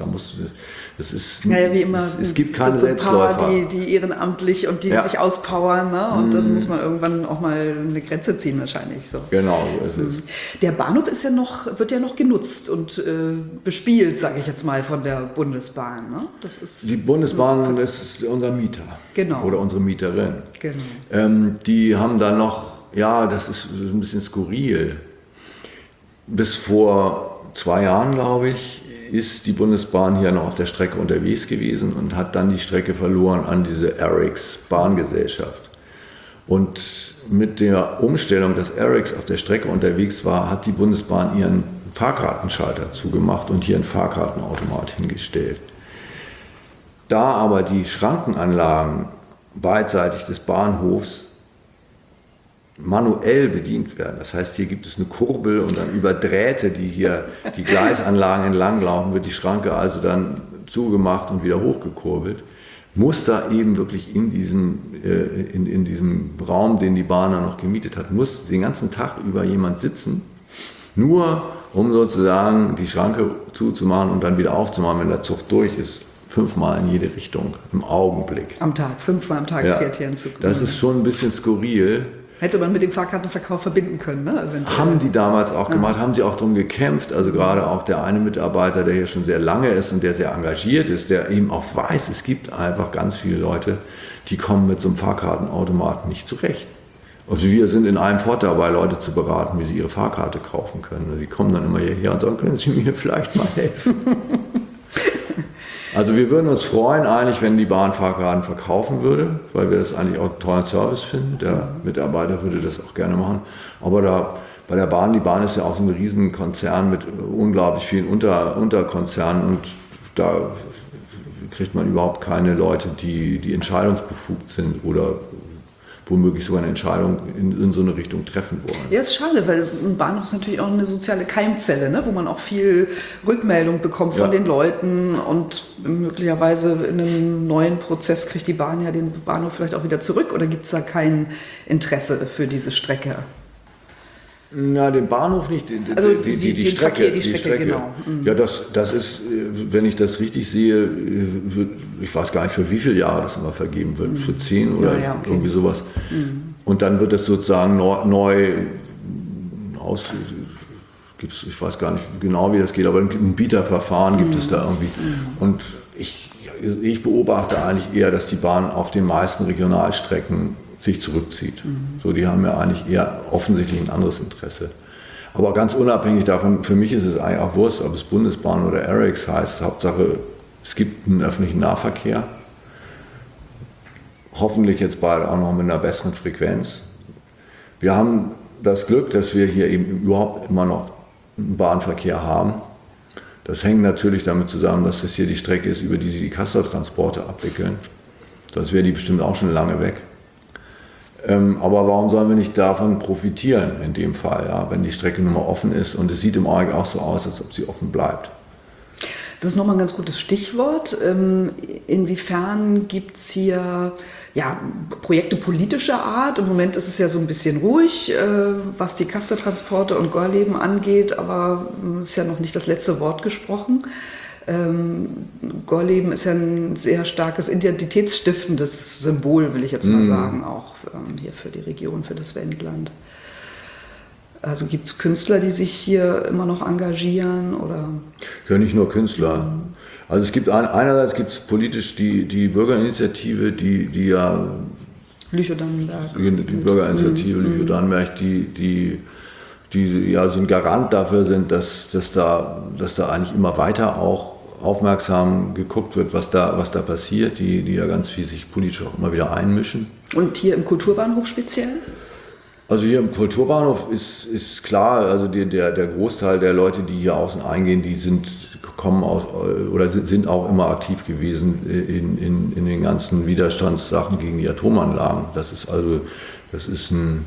Wie immer, es gibt keine so ein paar, Selbstläufer. die ehrenamtlich und die sich auspowern, ne? Und dann muss man irgendwann auch mal eine Grenze ziehen wahrscheinlich. So. Genau, so ist es. Der Bahnhof wird ja noch genutzt und bespielt, sage ich jetzt mal, von der Bundesbahn. Ne? Die Bundesbahn ist unser Mieter. Genau. Oder unsere Mieterin. Genau. Die haben dann noch, das ist ein bisschen skurril. Bis vor 2 Jahren, glaube ich, ist die Bundesbahn hier noch auf der Strecke unterwegs gewesen und hat dann die Strecke verloren an diese Arex Bahngesellschaft. Und mit der Umstellung, dass Arex auf der Strecke unterwegs war, hat die Bundesbahn ihren Fahrkartenschalter zugemacht und hier einen Fahrkartenautomat hingestellt. Da aber die Schrankenanlagen beidseitig des Bahnhofs manuell bedient werden. Das heißt, hier gibt es eine Kurbel und dann über Drähte, die hier die Gleisanlagen entlang laufen, wird die Schranke also dann zugemacht und wieder hochgekurbelt. Muss da eben wirklich in diesem Raum, den die Bahn noch gemietet hat, muss den ganzen Tag über jemand sitzen, nur um sozusagen die Schranke zuzumachen und dann wieder aufzumachen, wenn der Zug durch ist. 5-mal in jede Richtung im Augenblick. Am Tag, 5-mal am Tag fährt hier ein Zug. Das ist schon ein bisschen skurril. Hätte man mit dem Fahrkartenverkauf verbinden können, ne? Haben die damals auch gemacht, haben sie auch darum gekämpft. Also gerade auch der eine Mitarbeiter, der hier schon sehr lange ist und der sehr engagiert ist, der eben auch weiß, es gibt einfach ganz viele Leute, die kommen mit so einem Fahrkartenautomaten nicht zurecht. Also wir sind in einem Fort dabei, Leute zu beraten, wie sie ihre Fahrkarte kaufen können. Die kommen dann immer hierher und sagen, können Sie mir vielleicht mal helfen? Also wir würden uns freuen eigentlich, wenn die Bahn Fahrkarten verkaufen würde, weil wir das eigentlich auch einen tollen Service finden. Der Mitarbeiter würde das auch gerne machen. Aber bei der Bahn, die Bahn ist ja auch so ein Riesenkonzern mit unglaublich vielen Unterkonzernen und da kriegt man überhaupt keine Leute, die entscheidungsbefugt sind oder womöglich sogar eine Entscheidung in so eine Richtung treffen wollen. Ja, ist schade, weil ein Bahnhof ist natürlich auch eine soziale Keimzelle, ne? Wo man auch viel Rückmeldung bekommt von den Leuten und möglicherweise in einem neuen Prozess kriegt die Bahn ja den Bahnhof vielleicht auch wieder zurück oder gibt es da kein Interesse für diese Strecke? Na, den Bahnhof nicht, die Strecke. Die Strecke, genau. Ja, das ist, wenn ich das richtig sehe, ich weiß gar nicht, für wie viele Jahre das immer vergeben wird, für 10 oder irgendwie sowas. Und dann wird das sozusagen neu ich weiß gar nicht genau, wie das geht, aber ein Bieterverfahren gibt es da irgendwie. Und ich beobachte eigentlich eher, dass die Bahn auf den meisten Regionalstrecken sich zurückzieht. So, die haben ja eigentlich eher offensichtlich ein anderes Interesse. Aber ganz unabhängig davon, für mich ist es eigentlich auch Wurst, ob es Bundesbahn oder Arex heißt. Hauptsache, es gibt einen öffentlichen Nahverkehr. Hoffentlich jetzt bald auch noch mit einer besseren Frequenz. Wir haben das Glück, dass wir hier eben überhaupt immer noch einen Bahnverkehr haben. Das hängt natürlich damit zusammen, dass das hier die Strecke ist, über die sie die Castortransporte abwickeln. Das wäre die bestimmt auch schon lange weg. Aber warum sollen wir nicht davon profitieren in dem Fall, ja, wenn die Strecke nun mal offen ist und es sieht im Augenblick auch so aus, als ob sie offen bleibt. Das ist nochmal ein ganz gutes Stichwort. Inwiefern gibt es hier Projekte politischer Art? Im Moment ist es ja so ein bisschen ruhig, was die Castortransporte und Gorleben angeht, aber es ist ja noch nicht das letzte Wort gesprochen. Gorleben ist ja ein sehr starkes identitätsstiftendes Symbol, will ich jetzt mal sagen, auch hier für die Region, für das Wendland. Also gibt es Künstler, die sich hier immer noch engagieren? Oder? Ja, nicht nur Künstler. Also es gibt einerseits gibt es politisch die Bürgerinitiative, die ja Lüchow-Dannenberg. Die Bürgerinitiative Lüchow-Dannenberg, die ja so ein Garant dafür sind, dass da eigentlich immer weiter auch aufmerksam geguckt wird, was da passiert, die ja ganz viel sich politisch auch immer wieder einmischen. Und hier im Kulturbahnhof speziell? Also hier im Kulturbahnhof ist klar, also der Großteil der Leute, die hier außen eingehen, die sind auch immer aktiv gewesen in den ganzen Widerstandssachen gegen die Atomanlagen. Das ist ein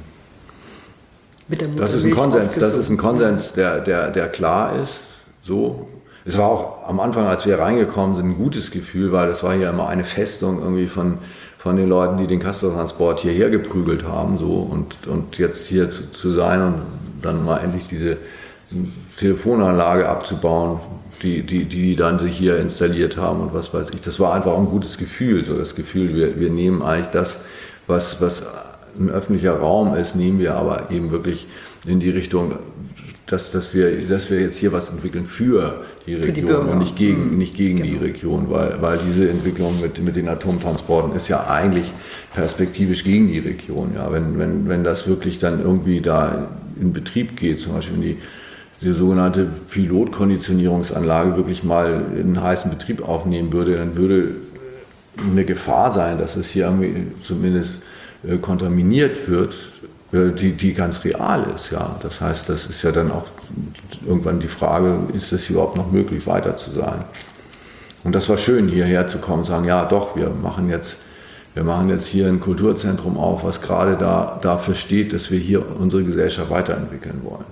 Konsens, der klar ist. So. Es war auch am Anfang, als wir reingekommen sind, ein gutes Gefühl, weil das war hier immer eine Festung irgendwie von den Leuten, die den Castortransport hierher geprügelt haben. So. Und jetzt hier zu sein und dann mal endlich diese Telefonanlage abzubauen, die dann sich hier installiert haben und was weiß ich. Das war einfach ein gutes Gefühl. So das Gefühl, wir nehmen eigentlich das, was ein öffentlicher Raum ist, nehmen wir aber eben wirklich in die Richtung, dass wir jetzt hier was entwickeln für die Region und nicht gegen die Region, weil diese Entwicklung mit den Atomtransporten ist ja eigentlich perspektivisch gegen die Region. Ja. Wenn das wirklich dann irgendwie da in Betrieb geht, zum Beispiel die sogenannte Pilotkonditionierungsanlage wirklich mal in einen heißen Betrieb aufnehmen würde, dann würde eine Gefahr sein, dass es hier zumindest kontaminiert wird, die ganz real ist. Ja. Das heißt, das ist ja dann auch irgendwann die Frage, ist es überhaupt noch möglich, weiter zu sein? Und das war schön, hierher zu kommen und sagen, ja doch, wir machen jetzt hier ein Kulturzentrum auf, was gerade dafür steht, dass wir hier unsere Gesellschaft weiterentwickeln wollen.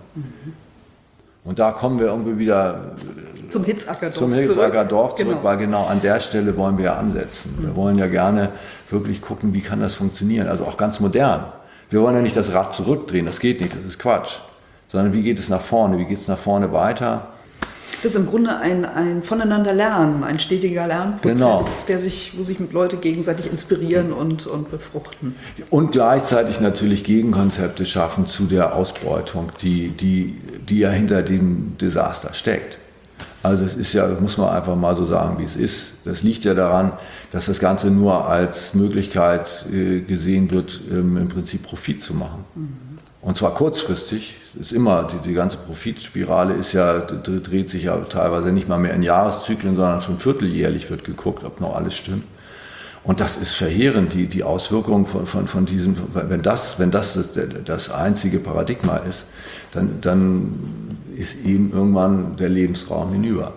Und da kommen wir irgendwie wieder zum Hitzacker Dorf zurück, weil genau an der Stelle wollen wir ja ansetzen. Wir wollen ja gerne wirklich gucken, wie kann das funktionieren, also auch ganz modern. Wir wollen ja nicht das Rad zurückdrehen, das geht nicht, das ist Quatsch. Sondern wie geht es nach vorne, wie geht es nach vorne weiter? Das ist im Grunde ein voneinander Lernen, ein stetiger Lernprozess, genau. wo sich Leute gegenseitig inspirieren und befruchten. Und gleichzeitig natürlich Gegenkonzepte schaffen zu der Ausbeutung, die ja hinter dem Desaster steckt. Also es ist ja, muss man einfach mal so sagen, wie es ist. Das liegt ja daran, dass das Ganze nur als Möglichkeit gesehen wird, im Prinzip Profit zu machen. Und zwar kurzfristig. Ist immer, die ganze Profitspirale dreht sich ja teilweise nicht mal mehr in Jahreszyklen, sondern schon vierteljährlich wird geguckt, ob noch alles stimmt. Und das ist verheerend, die Auswirkungen von diesem, wenn das das einzige Paradigma ist, dann ist eben irgendwann der Lebensraum hinüber.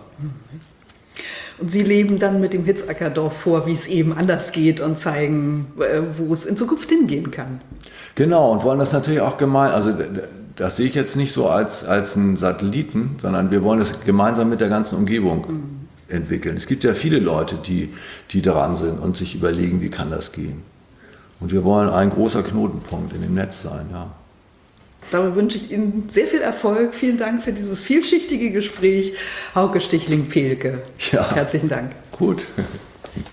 Und Sie leben dann mit dem Hitzackerdorf vor, wie es eben anders geht und zeigen, wo es in Zukunft hingehen kann. Genau, und wollen das natürlich auch also das sehe ich jetzt nicht so als einen Satelliten, sondern wir wollen das gemeinsam mit der ganzen Umgebung entwickeln. Es gibt ja viele Leute, die daran sind und sich überlegen, wie kann das gehen. Und wir wollen ein großer Knotenpunkt in dem Netz sein, ja. Dabei wünsche ich Ihnen sehr viel Erfolg. Vielen Dank für dieses vielschichtige Gespräch. Hauke Stichling-Pehlke. Ja. Herzlichen Dank. Gut.